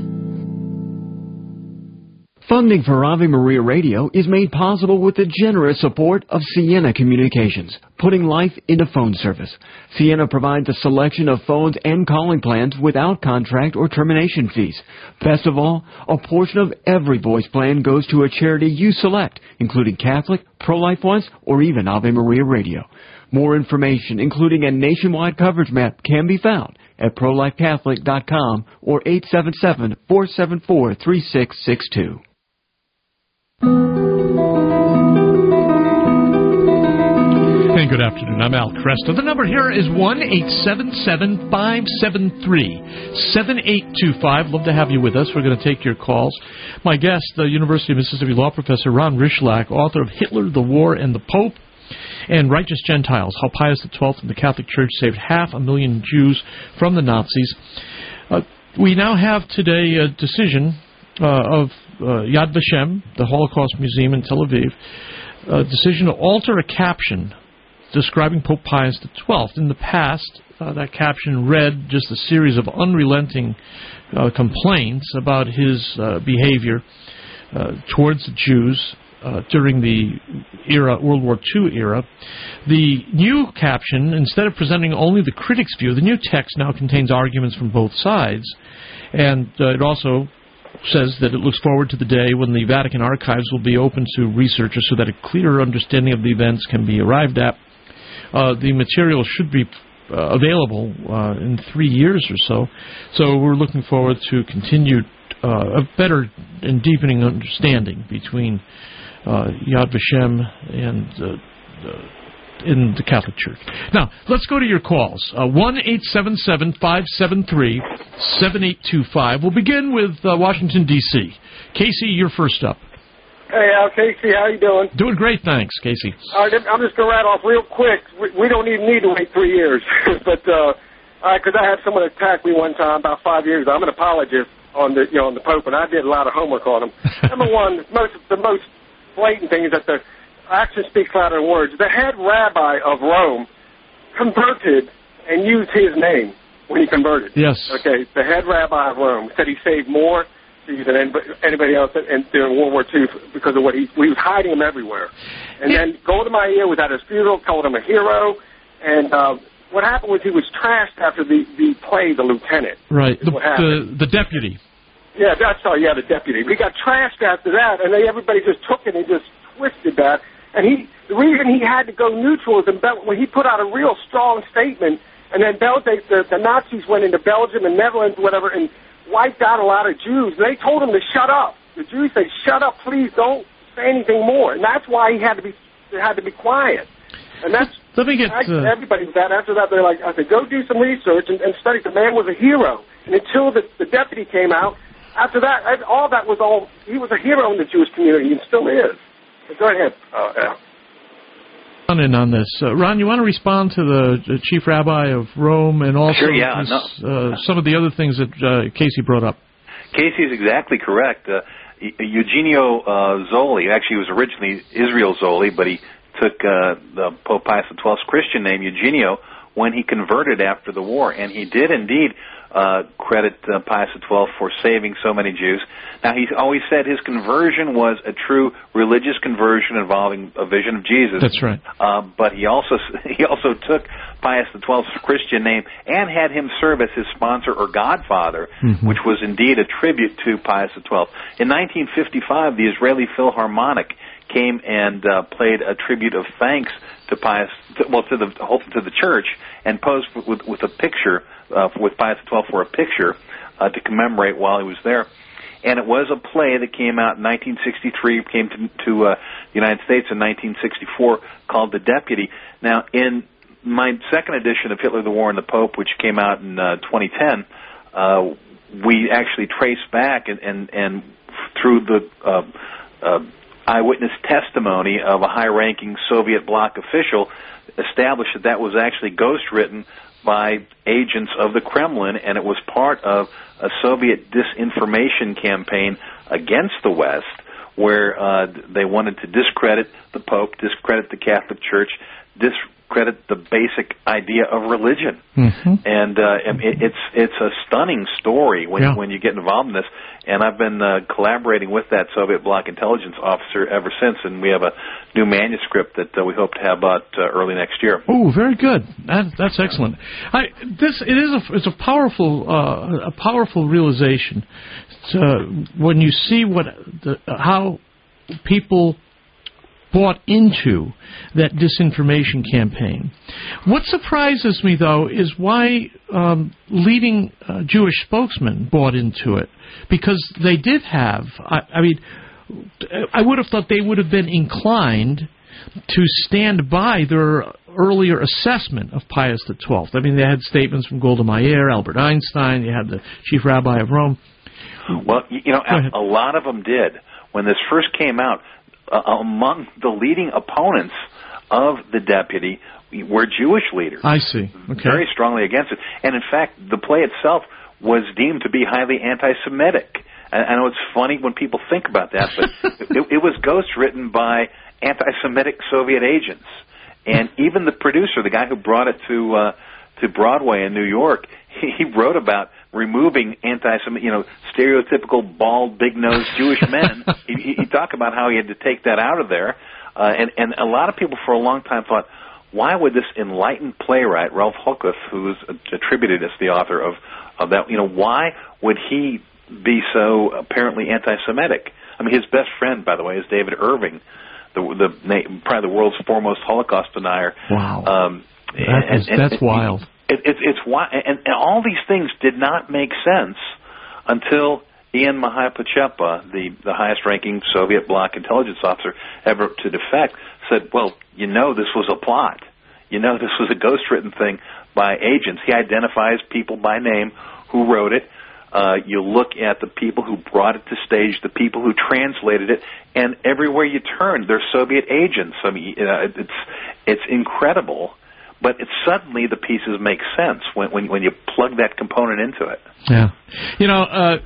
Funding for Ave Maria Radio is made possible with the generous support of Sienna Communications, putting life into phone service. Sienna provides a selection of phones and calling plans without contract or termination fees. Best of all, a portion of every voice plan goes to a charity you select, including Catholic, pro-life ones, or even Ave Maria Radio. More information, including a nationwide coverage map, can be found at pro life catholic dot com or eight seven seven, four seven four, three six six two. Hey, good afternoon. I'm Al Cresta. The number here is one eight seven seven, five seven three, seven eight two five. Love to have you with us. We're going to take your calls. My guest, the University of Mississippi Law Professor Ron Rychlak, author of Hitler, the War, and the Pope, and Righteous Gentiles, How Pius the Twelfth and the Catholic Church Saved Half a Million Jews from the Nazis. Uh, we now have today a decision uh, of uh, Yad Vashem, the Holocaust Museum in Tel Aviv, a decision to alter a caption describing Pope Pius the Twelfth. In the past, uh, that caption read just a series of unrelenting uh, complaints about his uh, behavior uh, towards the Jews uh, during the era, World War Two era. The new caption, instead of presenting only the critic's view, the new text now contains arguments from both sides, and uh, it also says that it looks forward to the day when the Vatican archives will be open to researchers so that a clearer understanding of the events can be arrived at. Uh, the material should be uh, available uh, in three years or so. So we're looking forward to continued, uh, a better and deepening understanding between uh, Yad Vashem and uh, uh, in the Catholic Church. Now, let's go to your calls. Uh, one eight seven seven, five seven three, seven eight two five. We'll begin with uh, Washington, D C Casey, you're first up. Hey, Al, Casey, how you doing? Doing great, thanks, Casey. All right, I'm just going to rattle off real quick. We, we don't even need to wait three years. but, uh, because I had someone attack me one time about five years ago. I'm an apologist on the, you know, on the Pope, and I did a lot of homework on him. Number one, most, the most blatant thing is that the action speaks louder than words. The head rabbi of Rome converted and used his name when he converted. Yes. Okay, the head rabbi of Rome said he saved more than anybody else in, during World War Two because of what he, he was hiding him everywhere. And then Golda Meir was at his funeral, called him a hero, and uh, what happened was he was trashed after the, the play, The Lieutenant. Right, the, the, the deputy. Yeah, that's all, yeah, the deputy. He got trashed after that, and they, everybody just took it and just twisted that. And he, the reason he had to go neutral is in Bel- when he put out a real strong statement, and then Bel- they, the, the Nazis went into Belgium and Netherlands, whatever, and wiped out a lot of Jews. They told him to shut up. The Jews said, "Shut up, please, don't say anything more." And that's why he had to be had to be quiet. And that's Let me get uh... everybody was that. After that, they're like, I said, go do some research and, and study. The man was a hero. And until the, the deputy came out, after that, all that was all. He was a hero in the Jewish community and still is. But go ahead, uh, Al. On in on this, uh, Ron, you want to respond to the, the chief rabbi of Rome and also sure, yeah, this, no. uh, some of the other things that uh, Casey brought up? Casey is exactly correct. Uh, Eugenio uh, Zoli, actually he was originally Israel Zoli, but he took uh, the Pope Pius the Twelfth's Christian name, Eugenio, when he converted after the war. And he did indeed uh, credit uh, Pius the Twelfth for saving so many Jews. Now, he's always said his conversion was a true religious conversion involving a vision of Jesus. That's right. Uh, but he also he also took Pius the Twelfth's Christian name and had him serve as his sponsor or godfather, mm-hmm. which was indeed a tribute to Pius the Twelfth. In nineteen fifty-five, the Israeli Philharmonic came and uh, played a tribute of thanks to Pius, to, well, to the to the church, and posed with, with a picture uh, with Pius the Twelfth for a picture uh, to commemorate while he was there. And it was a play that came out in nineteen sixty-three, came to, to uh, the United States in nineteen sixty-four, called The Deputy. Now, in my second edition of Hitler, the War, and the Pope, which came out in uh, twenty ten, uh, we actually traced back and, and, and through the uh, uh, eyewitness testimony of a high-ranking Soviet bloc official, established that that was actually ghostwritten by agents of the Kremlin, and it was part of a Soviet disinformation campaign against the West, where uh, they wanted to discredit the Pope, discredit the Catholic Church, dis- discredit the basic idea of religion. Mm-hmm. And uh, it, it's it's a stunning story when Yeah. when you get involved in this. And I've been uh, collaborating with that Soviet bloc intelligence officer ever since, and we have a new manuscript that uh, we hope to have out uh, early next year. Oh, very good. That, that's excellent. I, this it is a it's a powerful uh, a powerful realization to, when you see what the, how people bought into that disinformation campaign. What surprises me, though, is why um, leading uh, Jewish spokesmen bought into it, because they did have, I, I mean, I would have thought they would have been inclined to stand by their earlier assessment of Pius the twelfth. I mean, they had statements from Golda Meir, Albert Einstein, you had the chief rabbi of Rome. Well, you know, a, a lot of them did. When this first came out, uh, among the leading opponents of the deputy were Jewish leaders. I see. Okay. Very strongly against it. And in fact, the play itself was deemed to be highly anti-Semitic. I, I know it's funny when people think about that, but it, it was ghostwritten by anti-Semitic Soviet agents. And even the producer, the guy who brought it to uh, to Broadway in New York, he, he wrote about removing anti-Semitic, you know, stereotypical bald, big-nosed Jewish men. he, he, he talked about how he had to take that out of there. Uh, and, and a lot of people for a long time thought, why would this enlightened playwright, Ralph Hochhuth, who is attributed as the author of, of that, you know, why would he be so apparently anti-Semitic? I mean, his best friend, by the way, is David Irving, the, the probably the world's foremost Holocaust denier. Wow. Um, that and, is, and, that's and, wild. It, it, it's why, and, and all these things did not make sense until Ian Mahapachepa, the, the highest-ranking Soviet bloc intelligence officer ever to defect, said, well, you know this was a plot. You know this was a ghost-written thing by agents. He identifies people by name who wrote it. Uh, you look at the people who brought it to stage, the people who translated it, and everywhere you turn, they're Soviet agents. I mean, uh, it's it's incredible. But it, suddenly the pieces make sense when, when when you plug that component into it. Yeah. You know, uh,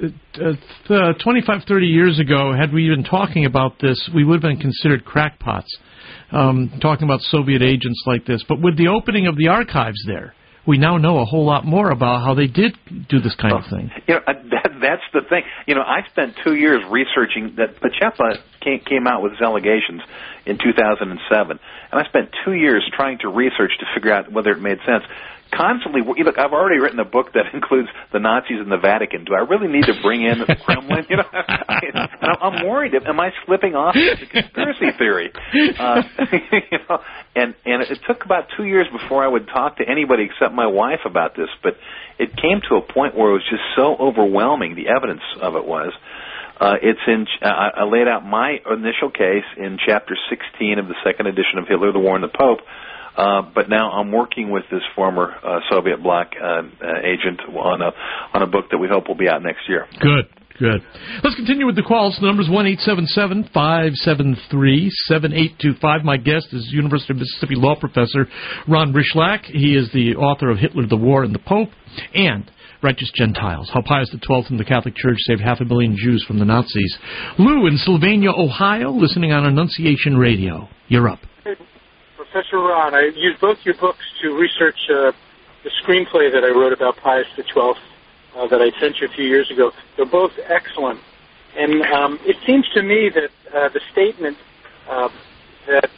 uh, twenty-five, thirty years ago, had we been talking about this, we would have been considered crackpots, um, talking about Soviet agents like this. But with the opening of the archives there, we now know a whole lot more about how they did do this kind well, of thing. You know, that, that's the thing. You know, I spent two years researching that. Pachepa came, came out with his allegations in two thousand seven, and I spent two years trying to research to figure out whether it made sense. Constantly, look, I've already written a book that includes the Nazis and the Vatican. Do I really need to bring in the Kremlin? You know, I, I'm worried. Am I slipping off into conspiracy theory? Uh, you know, and and it took about two years before I would talk to anybody except my wife about this. But it came to a point where it was just so overwhelming. The evidence of it was. Uh, it's in. Uh, I laid out my initial case in chapter sixteen of the second edition of Hitler, the War, and the Pope. Uh, but now I'm working with this former uh, Soviet bloc uh, uh, agent on a on a book that we hope will be out next year. Good, good. Let's continue with the calls. The number is one eight seven seven, five seven three, seven eight two five. My guest is University of Mississippi law professor Ron Rychlak. He is the author of Hitler, the War, and the Pope, and Righteous Gentiles, How Pius the twelfth and the Catholic Church Saved Half a Million Jews from the Nazis. Lou in Sylvania, Ohio, listening on Annunciation Radio. You're up. Professor Ron, I used both your books to research uh, the screenplay that I wrote about Pius the twelfth uh, that I sent you a few years ago. They're both excellent. And um, it seems to me that uh, the statement uh, that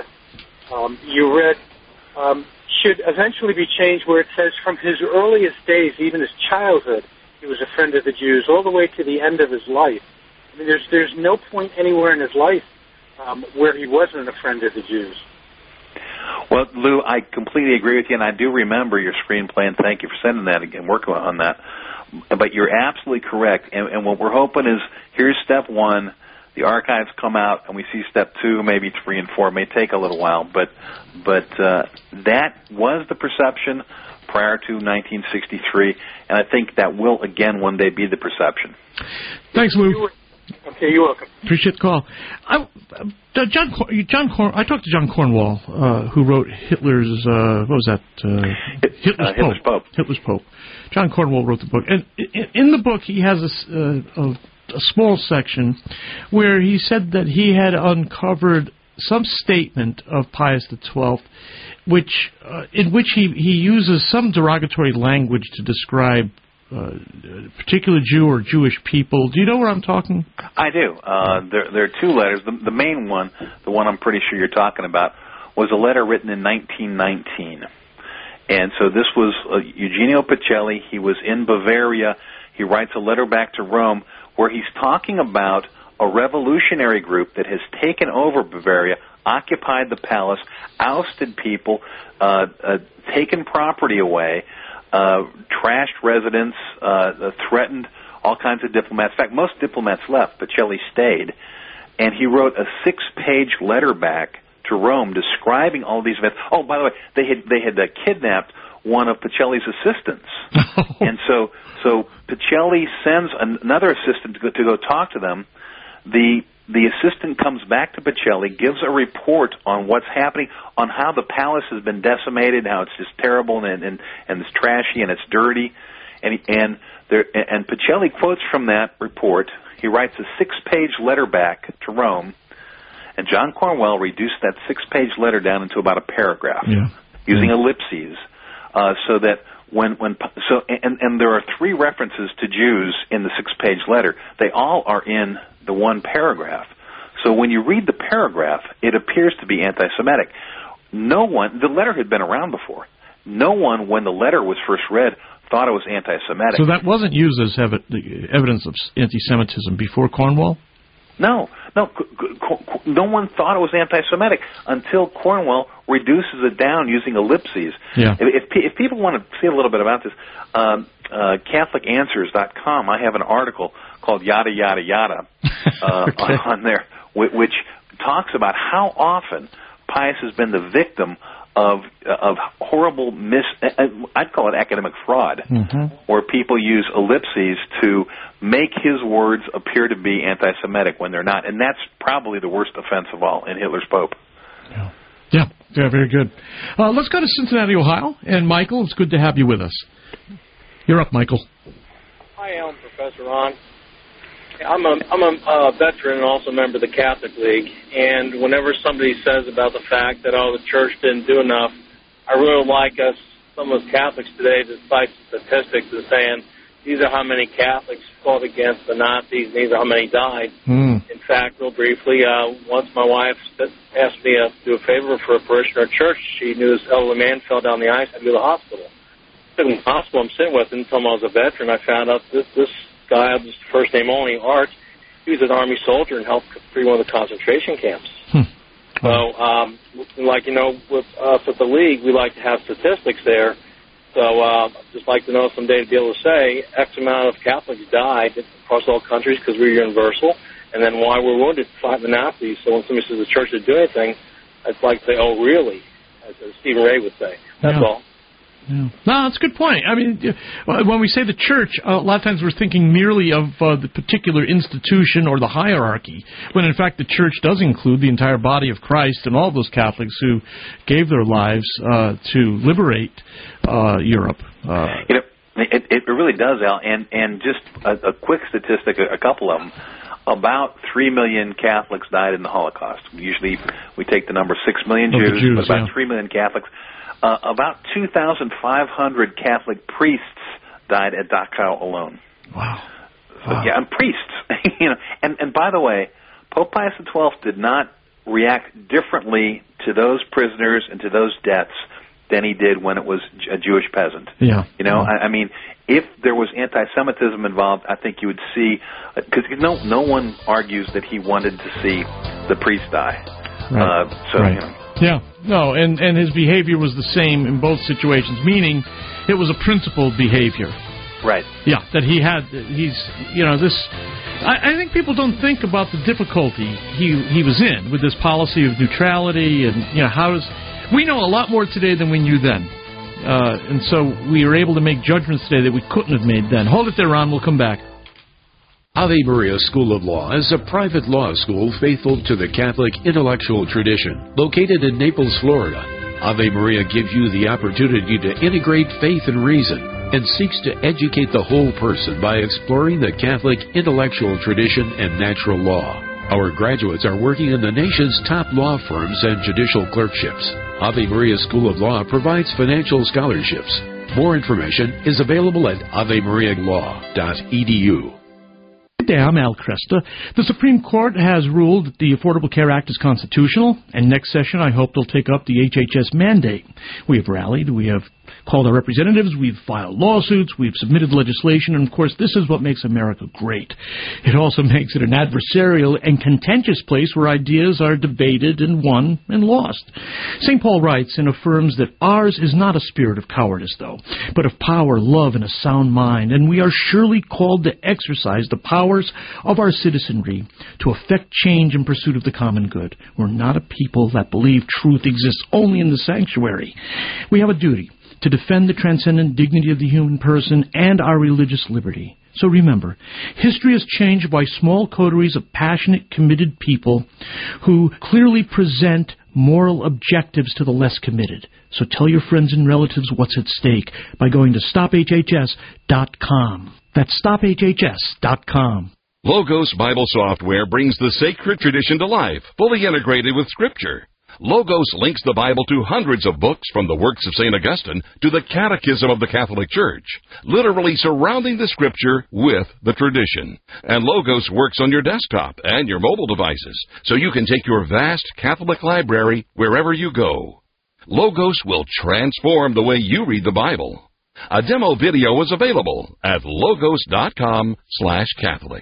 uh, um, you read um, should eventually be changed where it says from his earliest days, even his childhood, he was a friend of the Jews, all the way to the end of his life. I mean, there's, there's no point anywhere in his life um, where he wasn't a friend of the Jews. Well, Lou, I completely agree with you, and I do remember your screenplay, and thank you for sending that and working on that. But you're absolutely correct, and, and what we're hoping is here's step one, the archives come out, and we see step two, maybe three and four. It may take a little while, but but uh, that was the perception prior to nineteen sixty-three, and I think that will, again, one day be the perception. Thanks, Lou. Okay, you're welcome. Appreciate the call. I, uh, John, John Corn, I talked to John Cornwall, uh, who wrote Hitler's, uh, what was that? Uh, Hitler's, uh, Hitler's Pope. Pope. Hitler's Pope. John Cornwall wrote the book. And in the book, he has a, a, a small section where he said that he had uncovered some statement of Pius the Twelfth, which uh, in which he he uses some derogatory language to describe uh, a particular Jew or Jewish people. Do you know where I'm talking? I do. Uh, there, there are two letters. The, the main one, the one I'm pretty sure you're talking about, was a letter written in nineteen nineteen. And so this was uh, Eugenio Pacelli. He was in Bavaria. He writes a letter back to Rome where he's talking about a revolutionary group that has taken over Bavaria, occupied the palace, ousted people, uh, uh, taken property away, uh, trashed residents, uh, threatened all kinds of diplomats. In fact, most diplomats left. Pacelli stayed. And he wrote a six-page letter back to Rome describing all these events. Oh, by the way, they had they had uh, kidnapped one of Pacelli's assistants, and so so Pacelli sends an, another assistant to go, to go talk to them. The the assistant comes back to Pacelli, gives a report on what's happening, on how the palace has been decimated, how it's just terrible and and, and it's trashy and it's dirty, and and there and Pacelli quotes from that report. He writes a six-page letter back to Rome. And John Cornwell reduced that six-page letter down into about a paragraph, yeah. using yeah. ellipses, uh, so that when when so and, and there are three references to Jews in the six-page letter. They all are in the one paragraph. So when you read the paragraph, it appears to be anti-Semitic. No one, the letter had been around before. No one, when the letter was first read, thought it was anti-Semitic. So that wasn't used as ev- evidence of anti-Semitism before Cornwell? No, no, no one thought it was anti-Semitic until Cornwell reduces it down using ellipses. Yeah. If, if, if people want to see a little bit about this, um, uh, Catholic Answers dot com, I have an article called Yada Yada Yada uh, okay. on, on there, which talks about how often Pius has been the victim of of horrible mis I'd call it academic fraud, mm-hmm. where people use ellipses to make his words appear to be anti-Semitic when they're not, and that's probably the worst offense of all in Hitler's Pope. Yeah, yeah, yeah very good. Uh, let's go to Cincinnati, Ohio, and Michael, it's good to have you with us. You're up, Michael. Hi, Alan, Professor Ron. I'm a I'm a uh, veteran and also a member of the Catholic League, and whenever somebody says about the fact that, oh, the church didn't do enough, I really like us, some of us Catholics today, to cite statistics and saying, these are how many Catholics fought against the Nazis, and these are how many died. Mm. In fact, real briefly, uh, once my wife asked me to do a favor for a parishioner at church. She knew this elderly man fell down the ice and to the hospital. In the hospital I'm sitting with, and until I was a veteran, I found out this this guy, just first name only, Art, he was an Army soldier and helped free one of the concentration camps. Hmm. So, um, like, you know, with us at the League, we like to have statistics there. So uh, just like to know someday to be able to say X amount of Catholics died across all countries because we're universal, and then why we're wounded fighting the Nazis. So when somebody says the church didn't do anything, I'd like to say, oh, really, as Stephen Ray would say. That's yeah. all. Yeah. No, that's a good point. I mean, when we say the church, a lot of times we're thinking merely of uh, the particular institution or the hierarchy, when in fact the church does include the entire body of Christ and all those Catholics who gave their lives uh, to liberate uh, Europe. Uh, you know, it, it really does, Al. And and just a, a quick statistic, a, a couple of them. About three million Catholics died in the Holocaust. Usually we take the number six million oh, Jews, Jews, but about yeah. three million Catholics. Uh, about two thousand five hundred Catholic priests died at Dachau alone. Wow. So, wow. yeah, and priests. you know, and, and by the way, Pope Pius the Twelfth did not react differently to those prisoners and to those deaths than he did when it was a Jewish peasant. Yeah. You know, yeah. I, I mean, if there was anti-Semitism involved, I think you would see, because no, no one argues that he wanted to see the priest die. Right. Uh, so, right. you know. Yeah, no, and, and his behavior was the same in both situations, meaning it was a principled behavior. Right. Yeah, that he had, he's, you know, this, I, I think people don't think about the difficulty he he was in with this policy of neutrality and, you know, how does, we know a lot more today than we knew then. Uh, and so we are able to make judgments today that we couldn't have made then. Hold it there, Ron, we'll come back. Ave Maria School of Law is a private law school faithful to the Catholic intellectual tradition. Located in Naples, Florida, Ave Maria gives you the opportunity to integrate faith and reason and seeks to educate the whole person by exploring the Catholic intellectual tradition and natural law. Our graduates are working in the nation's top law firms and judicial clerkships. Ave Maria School of Law provides financial scholarships. More information is available at ave maria law dot e d u. Good day, I'm Al Cresta. The Supreme Court has ruled that the Affordable Care Act is constitutional, and next session I hope they'll take up the H H S mandate. We have rallied, we have called our representatives, we've filed lawsuits, we've submitted legislation, and of course this is what makes America great. It also makes it an adversarial and contentious place where ideas are debated and won and lost. Saint Paul writes and affirms that ours is not a spirit of cowardice, though, but of power, love, and a sound mind, and we are surely called to exercise the powers of our citizenry to effect change in pursuit of the common good. We're not a people that believe truth exists only in the sanctuary. We have a duty to defend the transcendent dignity of the human person and our religious liberty. So remember, history is changed by small coteries of passionate, committed people who clearly present moral objectives to the less committed. So tell your friends and relatives what's at stake by going to stop H H S dot com. That's stop H H S dot com. Logos Bible software brings the sacred tradition to life, fully integrated with Scripture. Logos links the Bible to hundreds of books from the works of Saint Augustine to the Catechism of the Catholic Church, literally surrounding the Scripture with the tradition. And Logos works on your desktop and your mobile devices, so you can take your vast Catholic library wherever you go. Logos will transform the way you read the Bible. A demo video is available at logos dot com slash Catholic.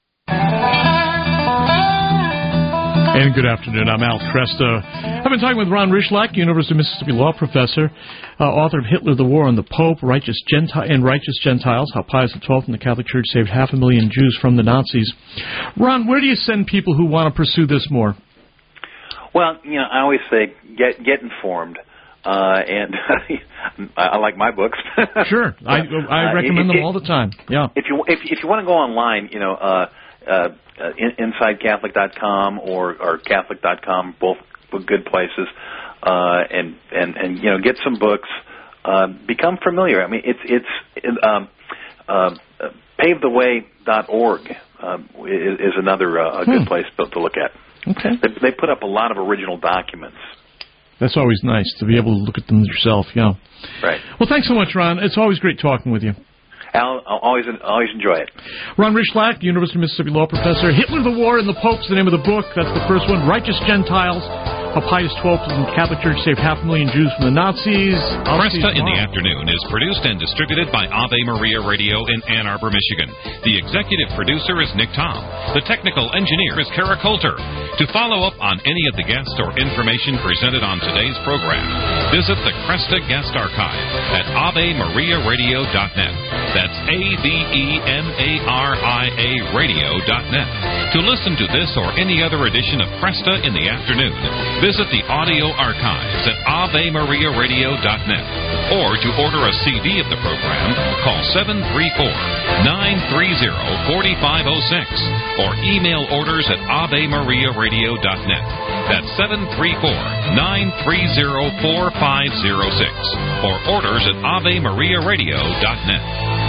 And good afternoon. I'm Al Cresta. I've been talking with Ron Rychlak, University of Mississippi law professor, uh, author of Hitler, the War on the Pope, Righteous Genti- and Righteous Gentiles, How Pius the Twelfth and the Catholic Church Saved Half a Million Jews from the Nazis. Ron, where do you send people who want to pursue this more? Well, you know, I always say get get informed. Uh, and I like my books. Sure, I I recommend uh, them all the time. Yeah. If you if if you want to go online, you know, uh, uh, uh, inside catholic dot com or or catholic dot com, both good places, uh, and and and you know, get some books. Uh, become familiar. I mean, it's it's um, uh, pave the way dot org uh, is, is another uh, a good hmm. place to, to look at. Okay. They, they put up a lot of original documents. That's always nice to be able to look at them yourself, yeah. Right. Well, thanks so much, Ron. It's always great talking with you. Al, I'll always, always enjoy it. Ron Rychlak, University of Mississippi law professor. Hitler, the War, and the Pope's the name of the book. That's the first one. Righteous Gentiles, How Pius the Twelfth and the Catholic Church Saved Half a Million Jews from the Nazis. I'll Cresta in the Afternoon is produced and distributed by Ave Maria Radio in Ann Arbor, Michigan. The executive producer is Nick Tom. The technical engineer is Kara Coulter. To follow up on any of the guests or information presented on today's program, visit the Cresta Guest Archive at ave maria radio dot net. That's A V E M A R I A radio dot net. To listen to this or any other edition of Cresta in the Afternoon, visit the audio archives at ave maria radio dot net. Or to order a C D of the program, call seven three four, nine three zero, four five zero six or email orders at ave maria radio dot net. That's seven three four, nine three zero, four five zero six or orders at ave maria radio dot net.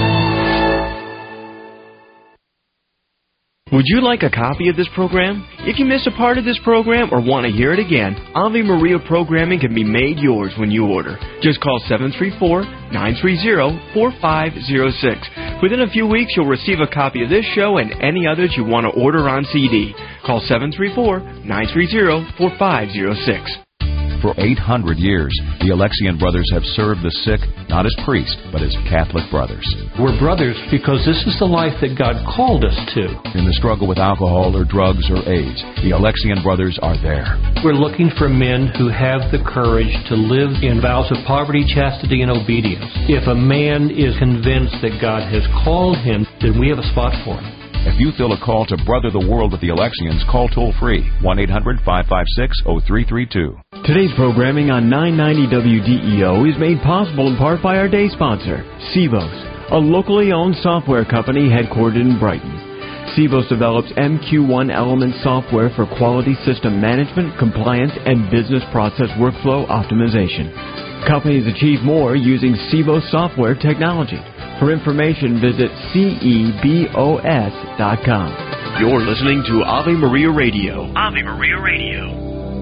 Would you like a copy of this program? If you miss a part of this program or want to hear it again, Ave Maria programming can be made yours when you order. Just call seven three four, nine three zero, four five zero six. Within a few weeks, you'll receive a copy of this show and any others you want to order on C D. Call seven three four, nine three zero, four five zero six. For eight hundred years, the Alexian brothers have served the sick not as priests, but as Catholic brothers. We're brothers because this is the life that God called us to. In the struggle with alcohol or drugs or AIDS, the Alexian brothers are there. We're looking for men who have the courage to live in vows of poverty, chastity, and obedience. If a man is convinced that God has called him, then we have a spot for him. If you feel a call to brother the world with the Alexians, call toll-free one eight hundred, five five six, zero three three two. Today's programming on nine ninety W D E O is made possible in part by our day sponsor, Cebos, a locally owned software company headquartered in Brighton. Cebos develops M Q one Element software for quality system management, compliance, and business process workflow optimization. Companies achieve more using Cebos software technology. For information, visit cebos dot com. You're listening to Ave Maria Radio. Ave Maria Radio.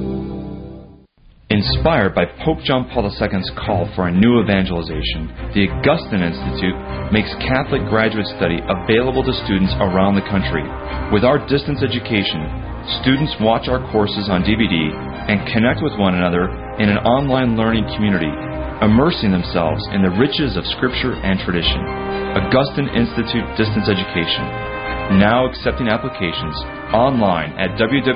Inspired by Pope John Paul the Second's call for a new evangelization, the Augustine Institute makes Catholic graduate study available to students around the country. With our distance education, students watch our courses on D V D and connect with one another in an online learning community, immersing themselves in the riches of Scripture and tradition. Augustine Institute Distance Education, now accepting applications online at w w w